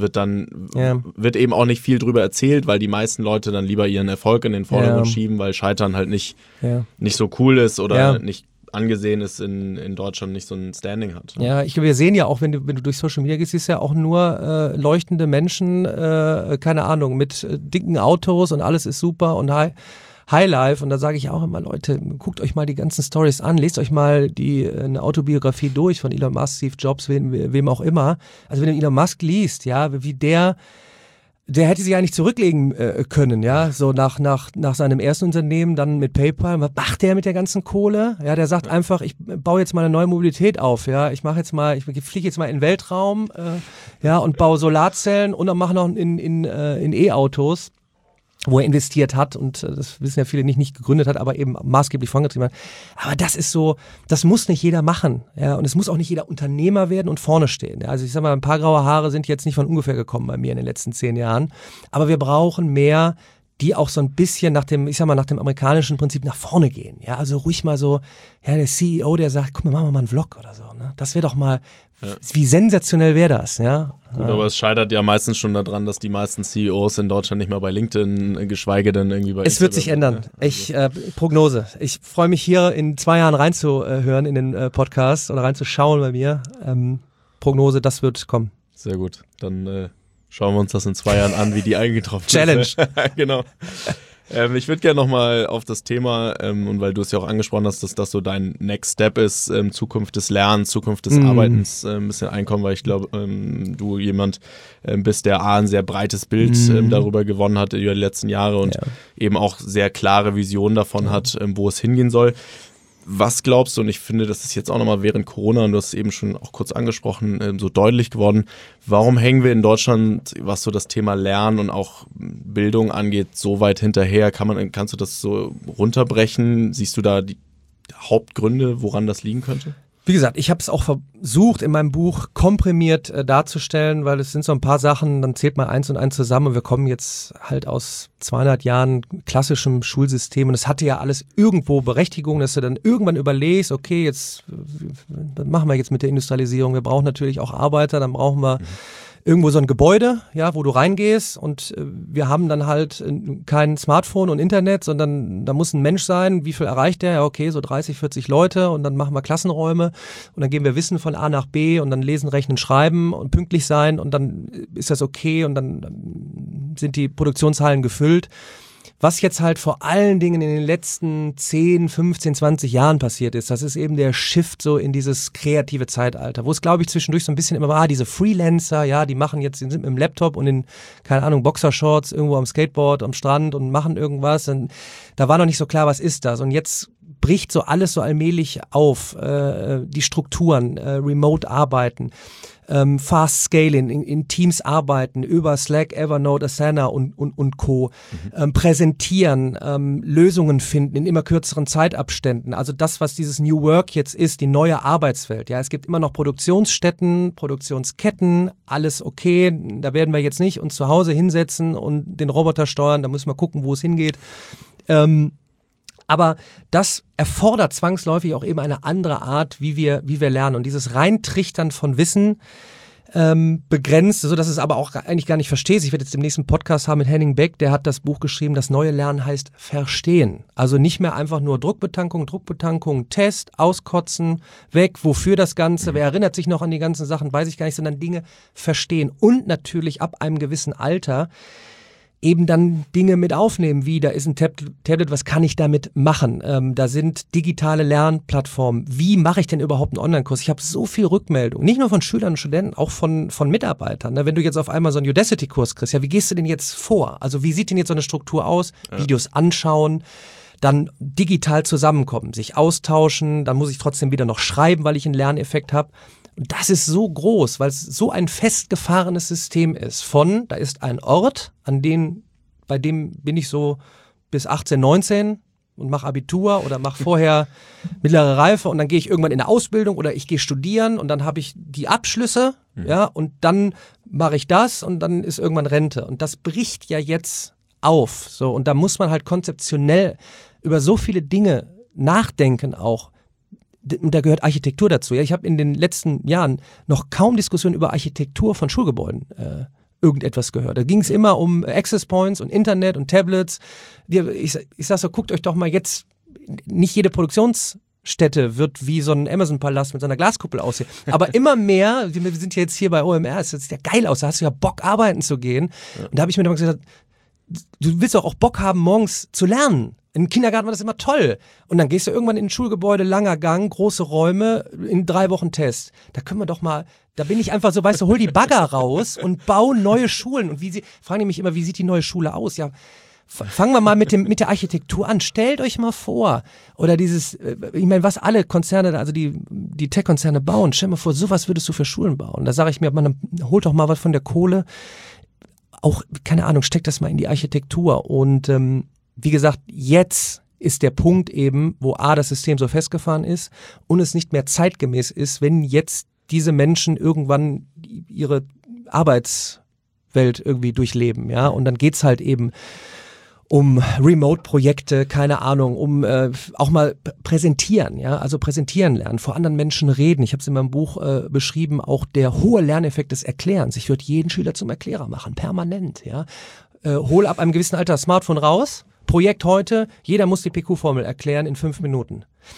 wird eben auch nicht viel drüber erzählt, weil die meisten Leute dann lieber ihren Erfolg in den Vordergrund schieben, weil Scheitern halt nicht so cool ist oder nicht angesehen ist in Deutschland, nicht so ein Standing hat. Ja, wir sehen ja auch, wenn du durch Social Media gehst, siehst du ja auch nur leuchtende Menschen, keine Ahnung, mit dicken Autos und alles ist super und Highlife, und da sage ich auch immer, Leute, guckt euch mal die ganzen Stories an, lest euch mal eine Autobiografie durch von Elon Musk, Steve Jobs, wem auch immer. Also wenn du Elon Musk liest, ja, wie der hätte sich eigentlich zurücklegen können, ja, so nach seinem ersten Unternehmen, dann mit PayPal. Was macht der mit der ganzen Kohle? Ja, der sagt einfach, ich baue jetzt mal eine neue Mobilität auf, ja, ich fliege jetzt mal in den Weltraum, und baue Solarzellen und dann mache noch in E-Autos, wo er investiert hat und das wissen ja viele nicht gegründet hat, aber eben maßgeblich vorangetrieben hat. Aber das ist so, das muss nicht jeder machen, ja, und es muss auch nicht jeder Unternehmer werden und vorne stehen. Ja. Also ich sag mal, ein paar graue Haare sind jetzt nicht von ungefähr gekommen bei mir in den letzten 10 Jahren, aber wir brauchen mehr, die auch so ein bisschen nach dem amerikanischen Prinzip nach vorne gehen. Ja, also ruhig mal so, ja, der CEO, der sagt, guck mal, machen wir mal einen Vlog oder so, ne? Das wäre doch mal, wie sensationell wäre das, ja? Gut, aber es scheitert ja meistens schon daran, dass die meisten CEOs in Deutschland nicht mehr bei LinkedIn, geschweige denn irgendwie bei Es wird sich ändern. Prognose. Ich freue mich hier in 2 Jahren reinzuhören in den Podcast oder reinzuschauen bei mir. Prognose, das wird kommen. Sehr gut. Dann schauen wir uns das in 2 Jahren an, wie die eingetroffen Challenge. ist. Genau. Ich würde gerne nochmal auf das Thema, und weil du es ja auch angesprochen hast, dass das so dein Next Step ist, Zukunft des Lernens, Zukunft des Arbeitens, ein bisschen einkommen, weil ich glaube, du jemand bist, der ein sehr breites Bild darüber gewonnen hat über die letzten Jahre und eben auch sehr klare Visionen davon hat, wo es hingehen soll. Was glaubst du, und ich finde, das ist jetzt auch nochmal während Corona, und du hast es eben schon auch kurz angesprochen, so deutlich geworden, warum hängen wir in Deutschland, was so das Thema Lernen und auch Bildung angeht, so weit hinterher? Kannst du das so runterbrechen? Siehst du da die Hauptgründe, woran das liegen könnte? Wie gesagt, ich habe es auch versucht in meinem Buch komprimiert darzustellen, weil es sind so ein paar Sachen, dann zählt man eins und eins zusammen und wir kommen jetzt halt aus 200 Jahren klassischem Schulsystem und es hatte ja alles irgendwo Berechtigung, dass du dann irgendwann überlegst, okay, jetzt was machen wir jetzt mit der Industrialisierung? Wir brauchen natürlich auch Arbeiter, dann brauchen wir irgendwo so ein Gebäude, ja, wo du reingehst und wir haben dann halt kein Smartphone und Internet, sondern da muss ein Mensch sein. Wie viel erreicht der? Ja, okay, so 30, 40 Leute und dann machen wir Klassenräume und dann geben wir Wissen von A nach B und dann lesen, rechnen, schreiben und pünktlich sein und dann ist das okay und dann sind die Produktionshallen gefüllt. Was jetzt halt vor allen Dingen in den letzten 10, 15, 20 Jahren passiert ist, das ist eben der Shift so in dieses kreative Zeitalter, wo es, glaube ich, zwischendurch so ein bisschen immer war, diese Freelancer, ja, die sind mit dem Laptop und in, keine Ahnung, Boxershorts irgendwo am Skateboard, am Strand und machen irgendwas. Und da war noch nicht so klar, was ist das? Und jetzt bricht so alles so allmählich auf, die Strukturen, Remote arbeiten, Fast Scaling, in Teams arbeiten, über Slack, Evernote, Asana und Co. Präsentieren, Lösungen finden in immer kürzeren Zeitabständen. Also das, was dieses New Work jetzt ist, die neue Arbeitswelt. Ja, es gibt immer noch Produktionsstätten, Produktionsketten, alles okay. Da werden wir jetzt nicht uns zu Hause hinsetzen und den Roboter steuern. Da müssen wir gucken, wo es hingeht. Aber das erfordert zwangsläufig auch eben eine andere Art, wie wir lernen. Und dieses Reintrichtern von Wissen begrenzt, so dass es aber auch eigentlich gar nicht verstehst. Ich werde jetzt den nächsten Podcast haben mit Henning Beck, der hat das Buch geschrieben, das neue Lernen heißt Verstehen. Also nicht mehr einfach nur Druckbetankung, Test, auskotzen, weg, wofür das Ganze, wer erinnert sich noch an die ganzen Sachen, weiß ich gar nicht, sondern Dinge verstehen. Und natürlich ab einem gewissen Alter eben dann Dinge mit aufnehmen, wie da ist ein Tablet, was kann ich damit machen? Da sind digitale Lernplattformen. Wie mache ich denn überhaupt einen Online-Kurs? Ich habe so viel Rückmeldung, nicht nur von Schülern und Studenten, auch von Mitarbeitern. Wenn du jetzt auf einmal so einen Udacity-Kurs kriegst, ja, wie gehst du denn jetzt vor? Also wie sieht denn jetzt so eine Struktur aus? Ja. Videos anschauen, dann digital zusammenkommen, sich austauschen, dann muss ich trotzdem wieder noch schreiben, weil ich einen Lerneffekt habe. Und das ist so groß, weil es so ein festgefahrenes System ist. Da ist ein Ort, bei dem bin ich so bis 18, 19 und mache Abitur oder mache vorher mittlere Reife und dann gehe ich irgendwann in eine Ausbildung oder ich gehe studieren und dann habe ich die Abschlüsse, ja, und dann mache ich das und dann ist irgendwann Rente. Und das bricht ja jetzt auf. So, und da muss man halt konzeptionell über so viele Dinge nachdenken auch. Und da gehört Architektur dazu. Ja, ich habe in den letzten Jahren noch kaum Diskussionen über Architektur von Schulgebäuden irgendetwas gehört. Da ging es immer um Access Points und Internet und Tablets. Ich sag so, guckt euch doch mal jetzt, nicht jede Produktionsstätte wird wie so ein Amazon-Palast mit so einer Glaskuppel aussehen. Aber immer mehr, wir sind ja jetzt hier bei OMR, es sieht ja geil aus, da hast du ja Bock, arbeiten zu gehen. Und da habe ich mir dann gesagt, du willst doch auch Bock haben, morgens zu lernen. Im Kindergarten war das immer toll. Und dann gehst du irgendwann in ein Schulgebäude, langer Gang, große Räume, in 3 Wochen Test. Da können wir doch mal, da bin ich einfach so, weißt du, hol die Bagger raus und bau neue Schulen. Und fragen die mich immer, wie sieht die neue Schule aus? Ja, fangen wir mal mit der Architektur an. Stellt euch mal vor. Oder ich meine, was alle Konzerne, also die Tech-Konzerne bauen, stell dir mal vor, sowas würdest du für Schulen bauen. Da sage ich mir, man, holt doch mal was von der Kohle. Auch, keine Ahnung, steckt das mal in die Architektur. Und wie gesagt, jetzt ist der Punkt eben, wo das System so festgefahren ist und es nicht mehr zeitgemäß ist, wenn jetzt diese Menschen irgendwann ihre Arbeitswelt irgendwie durchleben, ja, und dann geht's halt eben um Remote-Projekte, keine Ahnung, um auch mal präsentieren, ja, also präsentieren lernen, vor anderen Menschen reden. Ich habe es in meinem Buch beschrieben, auch der hohe Lerneffekt des Erklärens. Ich würde jeden Schüler zum Erklärer machen, permanent, ja. Hol ab einem gewissen Alter das Smartphone raus. Projekt heute, jeder muss die PQ-Formel erklären in 5 Minuten.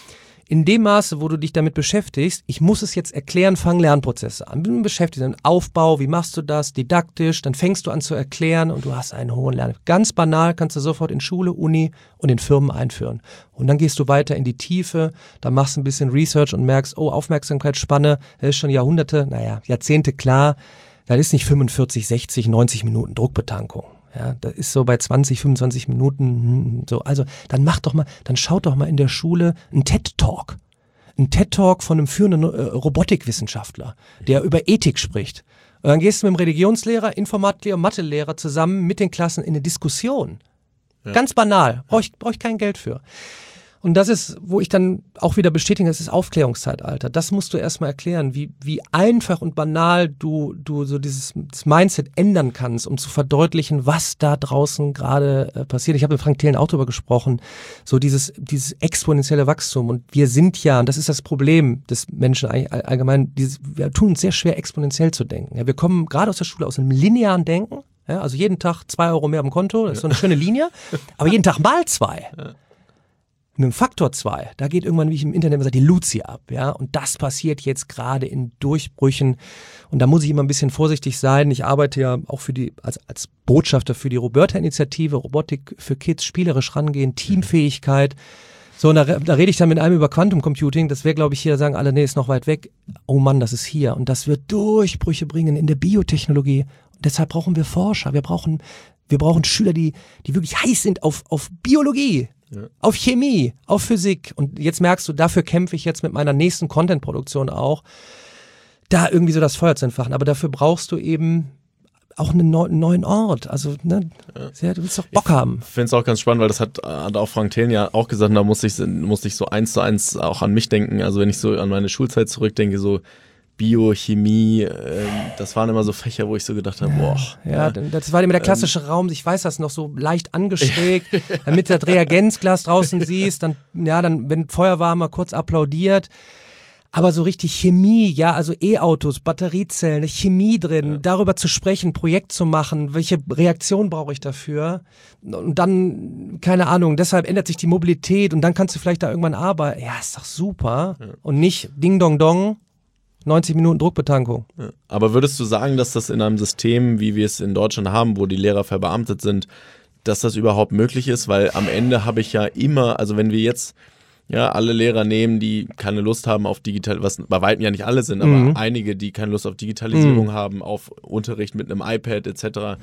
in dem Maße, wo du dich damit beschäftigst, ich muss es jetzt erklären, fang Lernprozesse an. Du beschäftigst dich mit Aufbau, wie machst du das, didaktisch, dann fängst du an zu erklären und du hast einen hohen Lern. Ganz banal kannst du sofort in Schule, Uni und in Firmen einführen. Und dann gehst du weiter in die Tiefe, dann machst du ein bisschen Research und merkst, oh, Aufmerksamkeitsspanne, das ist schon Jahrhunderte, Jahrzehnte klar, das ist nicht 45, 60, 90 Minuten Druckbetankung. Ja, das ist so bei 20, 25 Minuten so. Also dann schaut doch mal in der Schule einen TED-Talk. Ein TED-Talk von einem führenden Robotikwissenschaftler, der über Ethik spricht. Und dann gehst du mit dem Religionslehrer, Informatiklehrer, Mathelehrer zusammen mit den Klassen in eine Diskussion. Ja. Ganz banal, brauch ich kein Geld für. Und das ist, wo ich dann auch wieder bestätige, das ist Aufklärungszeitalter. Das musst du erstmal erklären, wie einfach und banal du so das Mindset ändern kannst, um zu verdeutlichen, was da draußen gerade passiert. Ich habe mit Frank Thelen auch darüber gesprochen, so dieses exponentielle Wachstum. Und wir sind ja, und das ist das Problem des Menschen allgemein, wir tun uns sehr schwer, exponentiell zu denken. Ja, wir kommen gerade aus der Schule aus einem linearen Denken, ja, also jeden Tag 2 Euro mehr am Konto, das ist so eine schöne Linie, aber jeden Tag mal 2. Ja. Mit dem Faktor 2, da geht irgendwann, wie ich im Internet immer sage, die Luzi ab, ja, und das passiert jetzt gerade in Durchbrüchen und da muss ich immer ein bisschen vorsichtig sein. Ich arbeite ja auch als Botschafter für die Roberta-Initiative, Robotik für Kids, spielerisch rangehen, Teamfähigkeit. So, und da rede ich dann mit einem über Quantum Computing, das wäre, glaube ich, hier, sagen alle, nee, ist noch weit weg. Oh Mann, das ist hier und das wird Durchbrüche bringen in der Biotechnologie und deshalb brauchen wir Forscher, wir brauchen Schüler, die wirklich heiß sind auf Biologie. Ja. Auf Chemie, auf Physik. Und jetzt merkst du, dafür kämpfe ich jetzt mit meiner nächsten Content-Produktion auch, da irgendwie so das Feuer zu entfachen. Aber dafür brauchst du eben auch einen neuen Ort. Also, ne, ja. Du willst doch Bock haben. Ich finde es auch ganz spannend, weil das hat auch Frank Thelen ja auch gesagt, und da muss ich so 1:1 auch an mich denken. Also wenn ich so an meine Schulzeit zurückdenke, so Bio, Chemie, das waren immer so Fächer, wo ich so gedacht habe, boah. Ja, das war immer der klassische Raum, ich weiß das noch, so leicht angestreckt, damit du das Reagenzglas draußen siehst, dann, wenn Feuer war, mal kurz applaudiert. Aber so richtig Chemie, ja, also E-Autos, Batteriezellen, Chemie drin, darüber zu sprechen, Projekt zu machen, welche Reaktion brauche ich dafür? Und dann, keine Ahnung, deshalb ändert sich die Mobilität und dann kannst du vielleicht da irgendwann arbeiten. Ja, ist doch super. Ja. Und nicht Ding Dong Dong. 90 Minuten Druckbetankung. Ja. Aber würdest du sagen, dass das in einem System, wie wir es in Deutschland haben, wo die Lehrer verbeamtet sind, dass das überhaupt möglich ist? Weil am Ende habe ich ja immer, also wenn wir jetzt alle Lehrer nehmen, die keine Lust haben auf was bei weitem ja nicht alle sind, aber einige, die keine Lust auf Digitalisierung haben, auf Unterricht mit einem iPad etc.,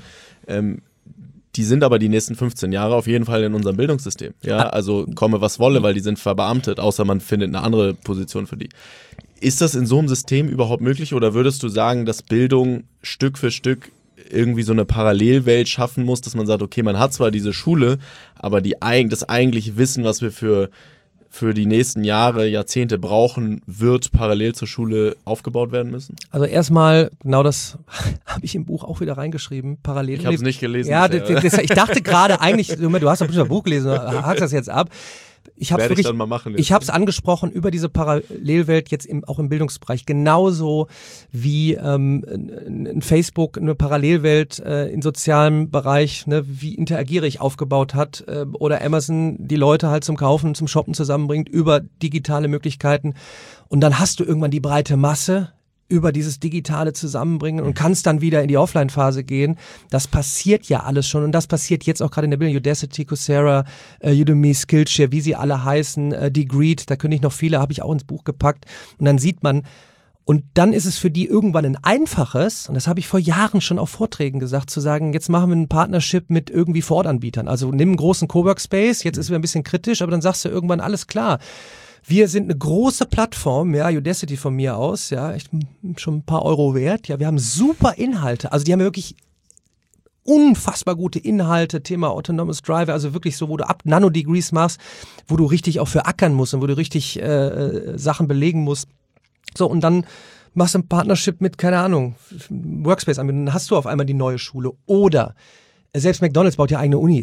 die sind aber die nächsten 15 Jahre auf jeden Fall in unserem Bildungssystem. Ja, also komme was wolle, weil die sind verbeamtet, außer man findet eine andere Position für die. Ist das in so einem System überhaupt möglich oder würdest du sagen, dass Bildung Stück für Stück irgendwie so eine Parallelwelt schaffen muss, dass man sagt, okay, man hat zwar diese Schule, aber das eigentliche Wissen, was wir für die nächsten Jahre, Jahrzehnte brauchen, wird parallel zur Schule aufgebaut werden müssen? Also erstmal, genau das habe ich im Buch auch wieder reingeschrieben, parallel. Ich habe es nicht gelesen. Ja, ich dachte gerade eigentlich, du hast doch bestimmt ein Buch gelesen, hakst das jetzt ab. Ich habe es angesprochen über diese Parallelwelt jetzt auch im Bildungsbereich, genauso wie ein Facebook eine Parallelwelt im sozialen Bereich, ne, wie interagiere ich aufgebaut hat, oder Amazon die Leute halt zum Kaufen, zum Shoppen zusammenbringt über digitale Möglichkeiten und dann hast du irgendwann die breite Masse über dieses digitale Zusammenbringen und kannst dann wieder in die Offline-Phase gehen. Das passiert ja alles schon und das passiert jetzt auch gerade in der Bildung. Udacity, Coursera, Udemy, Skillshare, wie sie alle heißen, Degreed, da könnte ich noch viele, habe ich auch ins Buch gepackt und dann sieht man, und dann ist es für die irgendwann ein einfaches, und das habe ich vor Jahren schon auf Vorträgen gesagt, zu sagen, jetzt machen wir ein Partnership mit irgendwie Vorortanbietern. Also nimm einen großen Coworkspace, jetzt ist es ein bisschen kritisch, aber dann sagst du irgendwann, alles klar. Wir sind eine große Plattform, ja, Udacity von mir aus, ja, echt schon ein paar Euro wert. Ja, wir haben super Inhalte, also die haben wirklich unfassbar gute Inhalte, Thema Autonomous Driver, also wirklich so, wo du ab Nanodegrees machst, wo du richtig auch für ackern musst und wo du richtig Sachen belegen musst. So, und dann machst du ein Partnership mit, keine Ahnung, Workspace an, dann hast du auf einmal die neue Schule. Oder selbst McDonald's baut ja eigene Unis.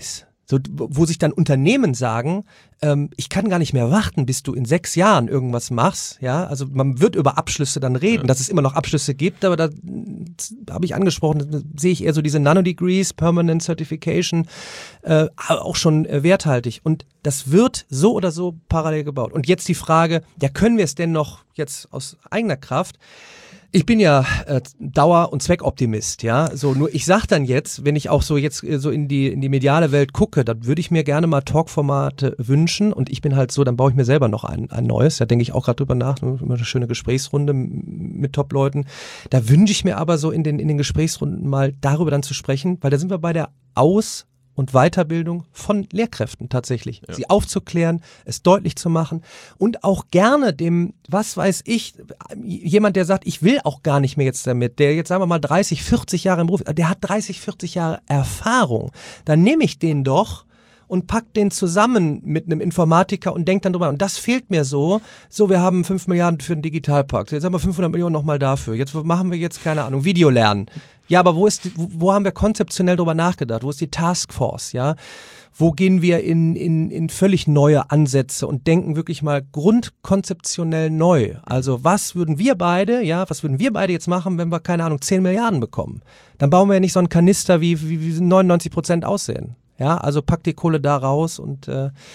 So, wo sich dann Unternehmen sagen, ich kann gar nicht mehr warten, bis du in 6 Jahren irgendwas machst. Ja, also man wird über Abschlüsse dann reden, dass es immer noch Abschlüsse gibt, aber da habe ich angesprochen, da sehe ich eher so diese Nanodegrees, Permanent Certification, auch schon werthaltig. Und das wird so oder so parallel gebaut. Und jetzt die Frage, ja, können wir es denn noch jetzt aus eigener Kraft? Ich bin ja Dauer- und Zweckoptimist, ja. So, nur ich sag dann jetzt, wenn ich auch so jetzt so in die mediale Welt gucke, dann würde ich mir gerne mal Talkformate wünschen und ich bin halt so, dann baue ich mir selber noch ein neues. Da denke ich auch gerade drüber nach, immer eine schöne Gesprächsrunde mit Top-Leuten. Da wünsche ich mir aber so in den Gesprächsrunden mal darüber dann zu sprechen, weil da sind wir bei der Aus- und Weiterbildung von Lehrkräften tatsächlich. Ja. Sie aufzuklären, es deutlich zu machen und auch gerne dem, was weiß ich, jemand, der sagt, ich will auch gar nicht mehr jetzt damit, der jetzt sagen wir mal 30, 40 Jahre im Beruf, der hat 30, 40 Jahre Erfahrung, dann nehme ich den doch und pack den zusammen mit einem Informatiker und denk dann drüber. Und das fehlt mir so. So, wir haben 5 Milliarden für den Digitalpakt. Jetzt haben wir 500 Millionen nochmal dafür. Jetzt machen wir jetzt, keine Ahnung, Videolernen. Ja, aber wo haben wir konzeptionell drüber nachgedacht? Wo ist die Taskforce, ja? Wo gehen wir in völlig neue Ansätze und denken wirklich mal grundkonzeptionell neu? Also was würden wir beide jetzt machen, wenn wir, keine Ahnung, 10 Milliarden bekommen? Dann bauen wir ja nicht so einen Kanister, wie 99% aussehen. Ja, also pack die Kohle da raus und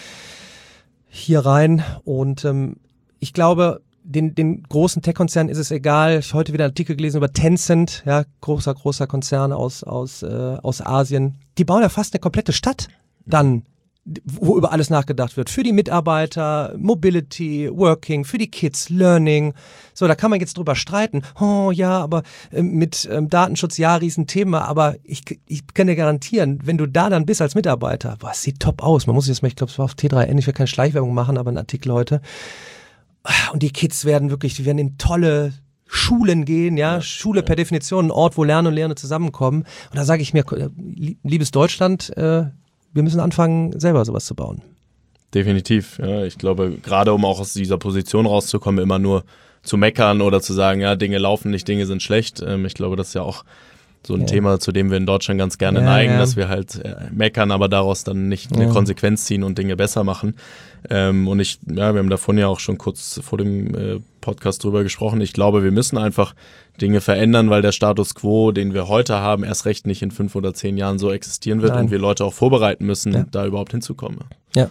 hier rein. Und ich glaube, den großen Tech-Konzernen ist es egal. Ich habe heute wieder einen Artikel gelesen über Tencent, ja, großer Konzern aus Asien. Die bauen ja fast eine komplette Stadt dann, wo über alles nachgedacht wird. Für die Mitarbeiter, Mobility, Working, für die Kids, Learning. So, da kann man jetzt drüber streiten. Oh ja, aber mit Datenschutz, ja, Riesenthema. Aber ich kann dir garantieren, wenn du da dann bist als Mitarbeiter, boah, es sieht top aus. Man muss jetzt mal, ich glaube, es war auf T3N, ich will keine Schleichwerbung machen, aber ein Artikel heute. Und die Kids die werden in tolle Schulen gehen, ja, Schule per Definition, ein Ort, wo Lernen und Lehre zusammenkommen. Und da sage ich mir, liebes Deutschland, wir müssen anfangen, selber sowas zu bauen. Definitiv, ja. Ich glaube, gerade um auch aus dieser Position rauszukommen, immer nur zu meckern oder zu sagen, ja, Dinge laufen nicht, Dinge sind schlecht. Ich glaube, das ist ja auch so ein Thema, zu dem wir in Deutschland ganz gerne neigen, dass wir halt meckern, aber daraus dann nicht eine Konsequenz ziehen und Dinge besser machen. Und wir haben davon ja auch schon kurz vor dem Podcast drüber gesprochen. Ich glaube, wir müssen einfach Dinge verändern, weil der Status quo, den wir heute haben, erst recht nicht in 5 oder 10 Jahren so existieren wird und wir Leute auch vorbereiten müssen, da überhaupt hinzukommen. Ja.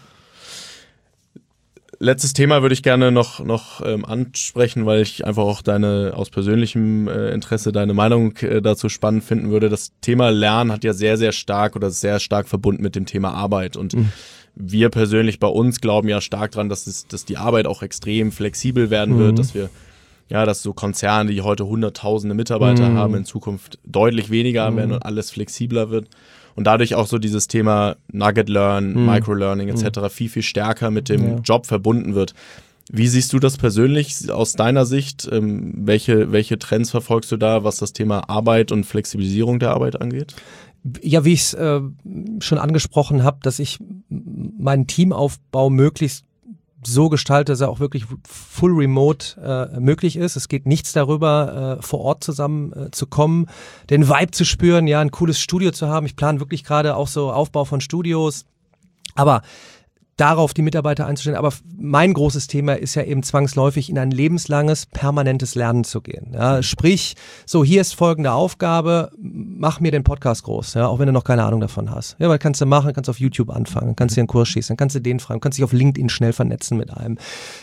Letztes Thema würde ich gerne noch ansprechen, weil ich einfach auch aus persönlichem Interesse deine Meinung dazu spannend finden würde. Das Thema Lernen hat ja sehr, sehr stark oder ist sehr stark verbunden mit dem Thema Arbeit. Und wir persönlich bei uns glauben ja stark dran, dass die Arbeit auch extrem flexibel werden wird, dass so Konzerne, die heute hunderttausende Mitarbeiter haben, in Zukunft deutlich weniger haben werden und alles flexibler wird. Und dadurch auch so dieses Thema Nugget Learn, Microlearning etc. viel, viel stärker mit dem Job verbunden wird. Wie siehst du das persönlich aus deiner Sicht? Welche Trends verfolgst du da, was das Thema Arbeit und Flexibilisierung der Arbeit angeht? Ja, wie ich es schon angesprochen habe, dass ich meinen Teamaufbau möglichst so gestalte, dass er auch wirklich full remote möglich ist. Es geht nichts darüber, vor Ort zusammen zu kommen, den Vibe zu spüren, ja, ein cooles Studio zu haben. Ich plane wirklich gerade auch so Aufbau von Studios, aber darauf die Mitarbeiter einzustellen. Aber mein großes Thema ist ja eben zwangsläufig in ein lebenslanges, permanentes Lernen zu gehen. Ja, sprich, so hier ist folgende Aufgabe, mach mir den Podcast groß, ja, auch wenn du noch keine Ahnung davon hast. Ja, weil kannst du machen, kannst auf YouTube anfangen, kannst dir einen Kurs schießen, kannst du den fragen, kannst dich auf LinkedIn schnell vernetzen mit einem.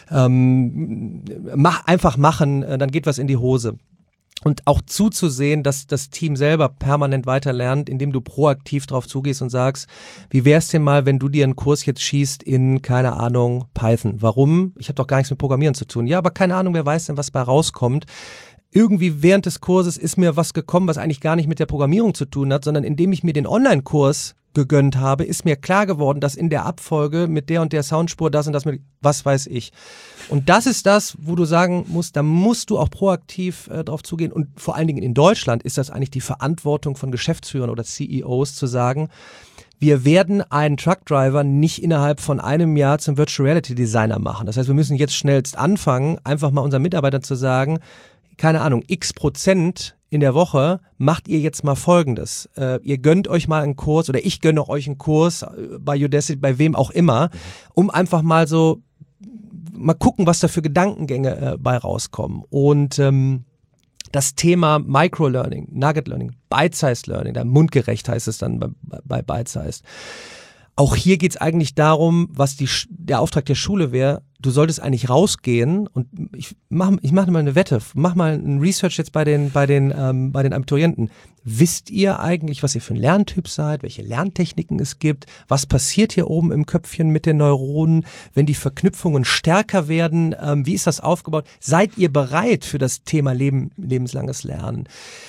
Einfach machen, dann geht was in die Hose. Und auch zuzusehen, dass das Team selber permanent weiter lernt, indem du proaktiv drauf zugehst und sagst, wie wär's denn mal, wenn du dir einen Kurs jetzt schießt in, keine Ahnung, Python? Warum? Ich habe doch gar nichts mit Programmieren zu tun. Ja, aber keine Ahnung, wer weiß denn, was bei rauskommt. Irgendwie während des Kurses ist mir was gekommen, was eigentlich gar nicht mit der Programmierung zu tun hat, sondern indem ich mir den Online-Kurs gegönnt habe, ist mir klar geworden, dass in der Abfolge mit der und der Soundspur das und das mit, was weiß ich. Und das ist das, wo du sagen musst, da musst du auch proaktiv drauf zugehen. Und vor allen Dingen in Deutschland ist das eigentlich die Verantwortung von Geschäftsführern oder CEOs zu sagen, wir werden einen Truckdriver nicht innerhalb von einem Jahr zum Virtual Reality Designer machen. Das heißt, wir müssen jetzt schnellst anfangen, einfach mal unseren Mitarbeitern zu sagen, keine Ahnung, x% in der Woche macht ihr jetzt mal Folgendes. Ihr gönnt euch mal einen Kurs oder ich gönne euch einen Kurs bei Udacity, bei wem auch immer, um einfach mal so mal gucken, was da für Gedankengänge bei rauskommen. Und das Thema Microlearning, Nugget Learning, Bite-Sized Learning, da mundgerecht heißt es dann bei Bite-Sized. Auch hier geht es eigentlich darum, was der Auftrag der Schule wäre, du solltest eigentlich rausgehen und ich mach mal eine Wette, mach mal ein Research jetzt bei den Abiturienten. Wisst ihr eigentlich, was ihr für ein Lerntyp seid, welche Lerntechniken es gibt, was passiert hier oben im Köpfchen mit den Neuronen, wenn die Verknüpfungen stärker werden, wie ist das aufgebaut? Seid ihr bereit für das Thema lebenslanges Lernen?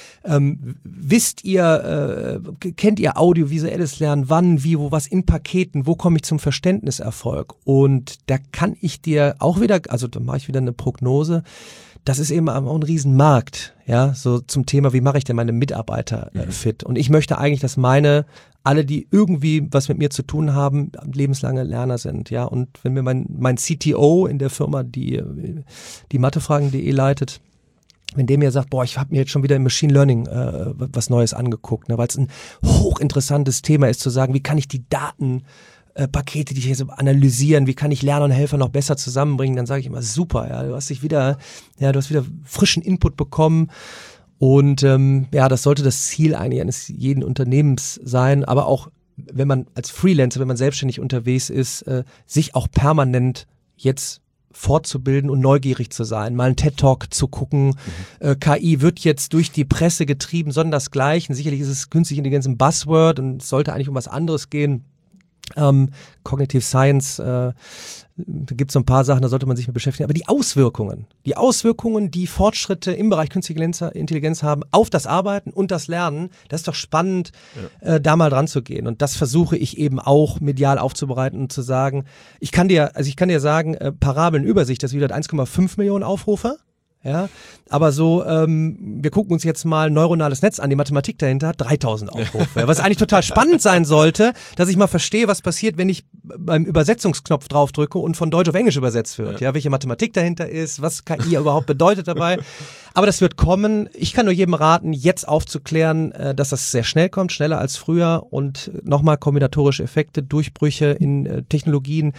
Wisst ihr, kennt ihr audiovisuelles Lernen, wann, wie, wo, was in Paketen, wo komme ich zum Verständniserfolg? Und da kann ich dir auch wieder, also da mache ich wieder eine Prognose, das ist eben auch ein Riesenmarkt, ja, so zum Thema, wie mache ich denn meine Mitarbeiter fit? Und ich möchte eigentlich, dass alle, die irgendwie was mit mir zu tun haben, lebenslange Lerner sind, ja. Und wenn mir mein CTO in der Firma, die mathefragen.de leitet, wenn der mir sagt, boah, ich habe mir jetzt schon wieder im Machine Learning was Neues angeguckt, ne, weil es ein hochinteressantes Thema ist, zu sagen, wie kann ich die Datenpakete, die ich jetzt analysieren, wie kann ich Lerner und Helfer noch besser zusammenbringen, dann sage ich immer, super, ja, du hast wieder frischen Input bekommen und das sollte das Ziel eigentlich eines jeden Unternehmens sein, aber auch, wenn man als Freelancer, wenn man selbstständig unterwegs ist, sich auch permanent jetzt fortzubilden und neugierig zu sein, mal einen TED-Talk zu gucken. KI wird jetzt durch die Presse getrieben, sondern das Gleiche. Sicherlich ist es künstliche Intelligenz ein Buzzword und es sollte eigentlich um was anderes gehen. Cognitive Science, da gibt es so ein paar Sachen, da sollte man sich mit beschäftigen. Aber die Auswirkungen, die Fortschritte im Bereich künstliche Intelligenz haben auf das Arbeiten und das Lernen, das ist doch spannend, da mal dran zu gehen. Und das versuche ich eben auch medial aufzubereiten und zu sagen, ich kann dir sagen, Parabelnübersicht, das wieder 1,5 Millionen Aufrufe. Ja, aber so, wir gucken uns jetzt mal neuronales Netz an, die Mathematik dahinter hat 3000 Aufrufe. Was eigentlich total spannend sein sollte, dass ich mal verstehe, was passiert, wenn ich beim Übersetzungsknopf drauf drücke und von Deutsch auf Englisch übersetzt wird. Ja, welche Mathematik dahinter ist, was KI überhaupt bedeutet dabei. Aber das wird kommen. Ich kann nur jedem raten, jetzt aufzuklären, dass das sehr schnell kommt, schneller als früher und nochmal kombinatorische Effekte, Durchbrüche in Technologien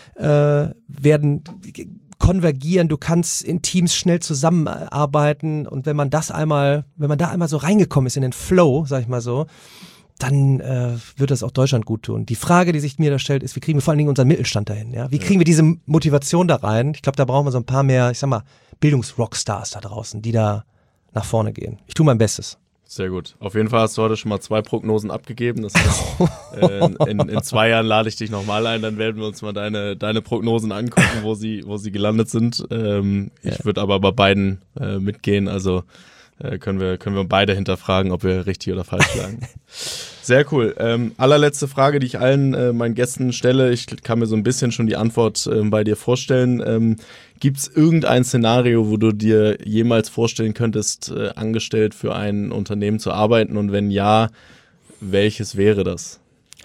werden konvergieren, du kannst in Teams schnell zusammenarbeiten und wenn man da einmal so reingekommen ist in den Flow, sag ich mal so, dann wird das auch Deutschland gut tun. Die Frage, die sich mir da stellt, ist, wie kriegen wir vor allen Dingen unseren Mittelstand dahin? Ja? Wie kriegen wir diese Motivation da rein? Ich glaube, da brauchen wir so ein paar mehr, ich sag mal, Bildungsrockstars da draußen, die da nach vorne gehen. Ich tue mein Bestes. Sehr gut. Auf jeden Fall hast du heute schon mal 2 Prognosen abgegeben. Das heißt, in 2 Jahren lade ich dich nochmal ein, dann werden wir uns mal deine Prognosen angucken, wo sie gelandet sind. Ich würde aber bei beiden mitgehen, also können wir beide hinterfragen, ob wir richtig oder falsch sagen. Sehr cool. Allerletzte Frage, die ich allen meinen Gästen stelle. Ich kann mir so ein bisschen schon die Antwort bei dir vorstellen. Gibt es irgendein Szenario, wo du dir jemals vorstellen könntest, angestellt für ein Unternehmen zu arbeiten? Und wenn ja, welches wäre das?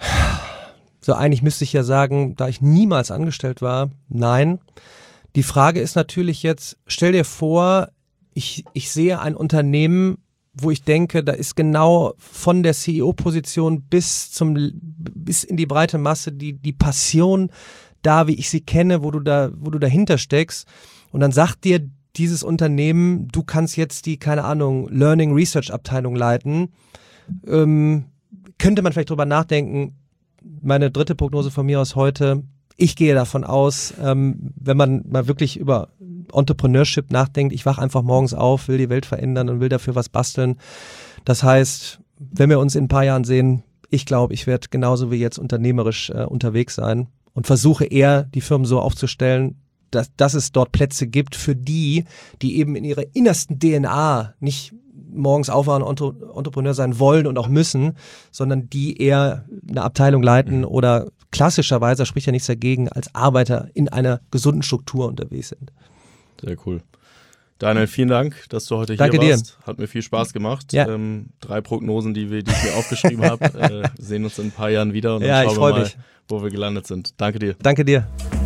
So, eigentlich müsste ich ja sagen, da ich niemals angestellt war, nein. Die Frage ist natürlich jetzt, stell dir vor, ich sehe ein Unternehmen, wo ich denke, da ist genau von der CEO-Position bis in die breite Masse die Passion da, wie ich sie kenne, wo du dahinter steckst. Und dann sagt dir dieses Unternehmen, du kannst jetzt die, keine Ahnung, Learning Research Abteilung leiten. Könnte man vielleicht drüber nachdenken, meine dritte Prognose von mir aus heute, ich gehe davon aus, wenn man mal wirklich über Entrepreneurship nachdenkt, ich wache einfach morgens auf, will die Welt verändern und will dafür was basteln. Das heißt, wenn wir uns in ein paar Jahren sehen, ich glaube, ich werde genauso wie jetzt unternehmerisch unterwegs sein und versuche eher, die Firmen so aufzustellen, dass es dort Plätze gibt für die eben in ihrer innersten DNA nicht morgens aufwachen und Entrepreneur sein wollen und auch müssen, sondern die eher eine Abteilung leiten oder klassischerweise, da spricht ja nichts dagegen, als Arbeiter in einer gesunden Struktur unterwegs sind. Sehr cool. Daniel, vielen Dank, dass du heute Danke hier warst. Dir. Hat mir viel Spaß gemacht. Ja. 3 Prognosen, die ich mir aufgeschrieben habe. Sehen uns in ein paar Jahren wieder und dann schauen wir mal, wo wir gelandet sind. Danke dir. Danke dir.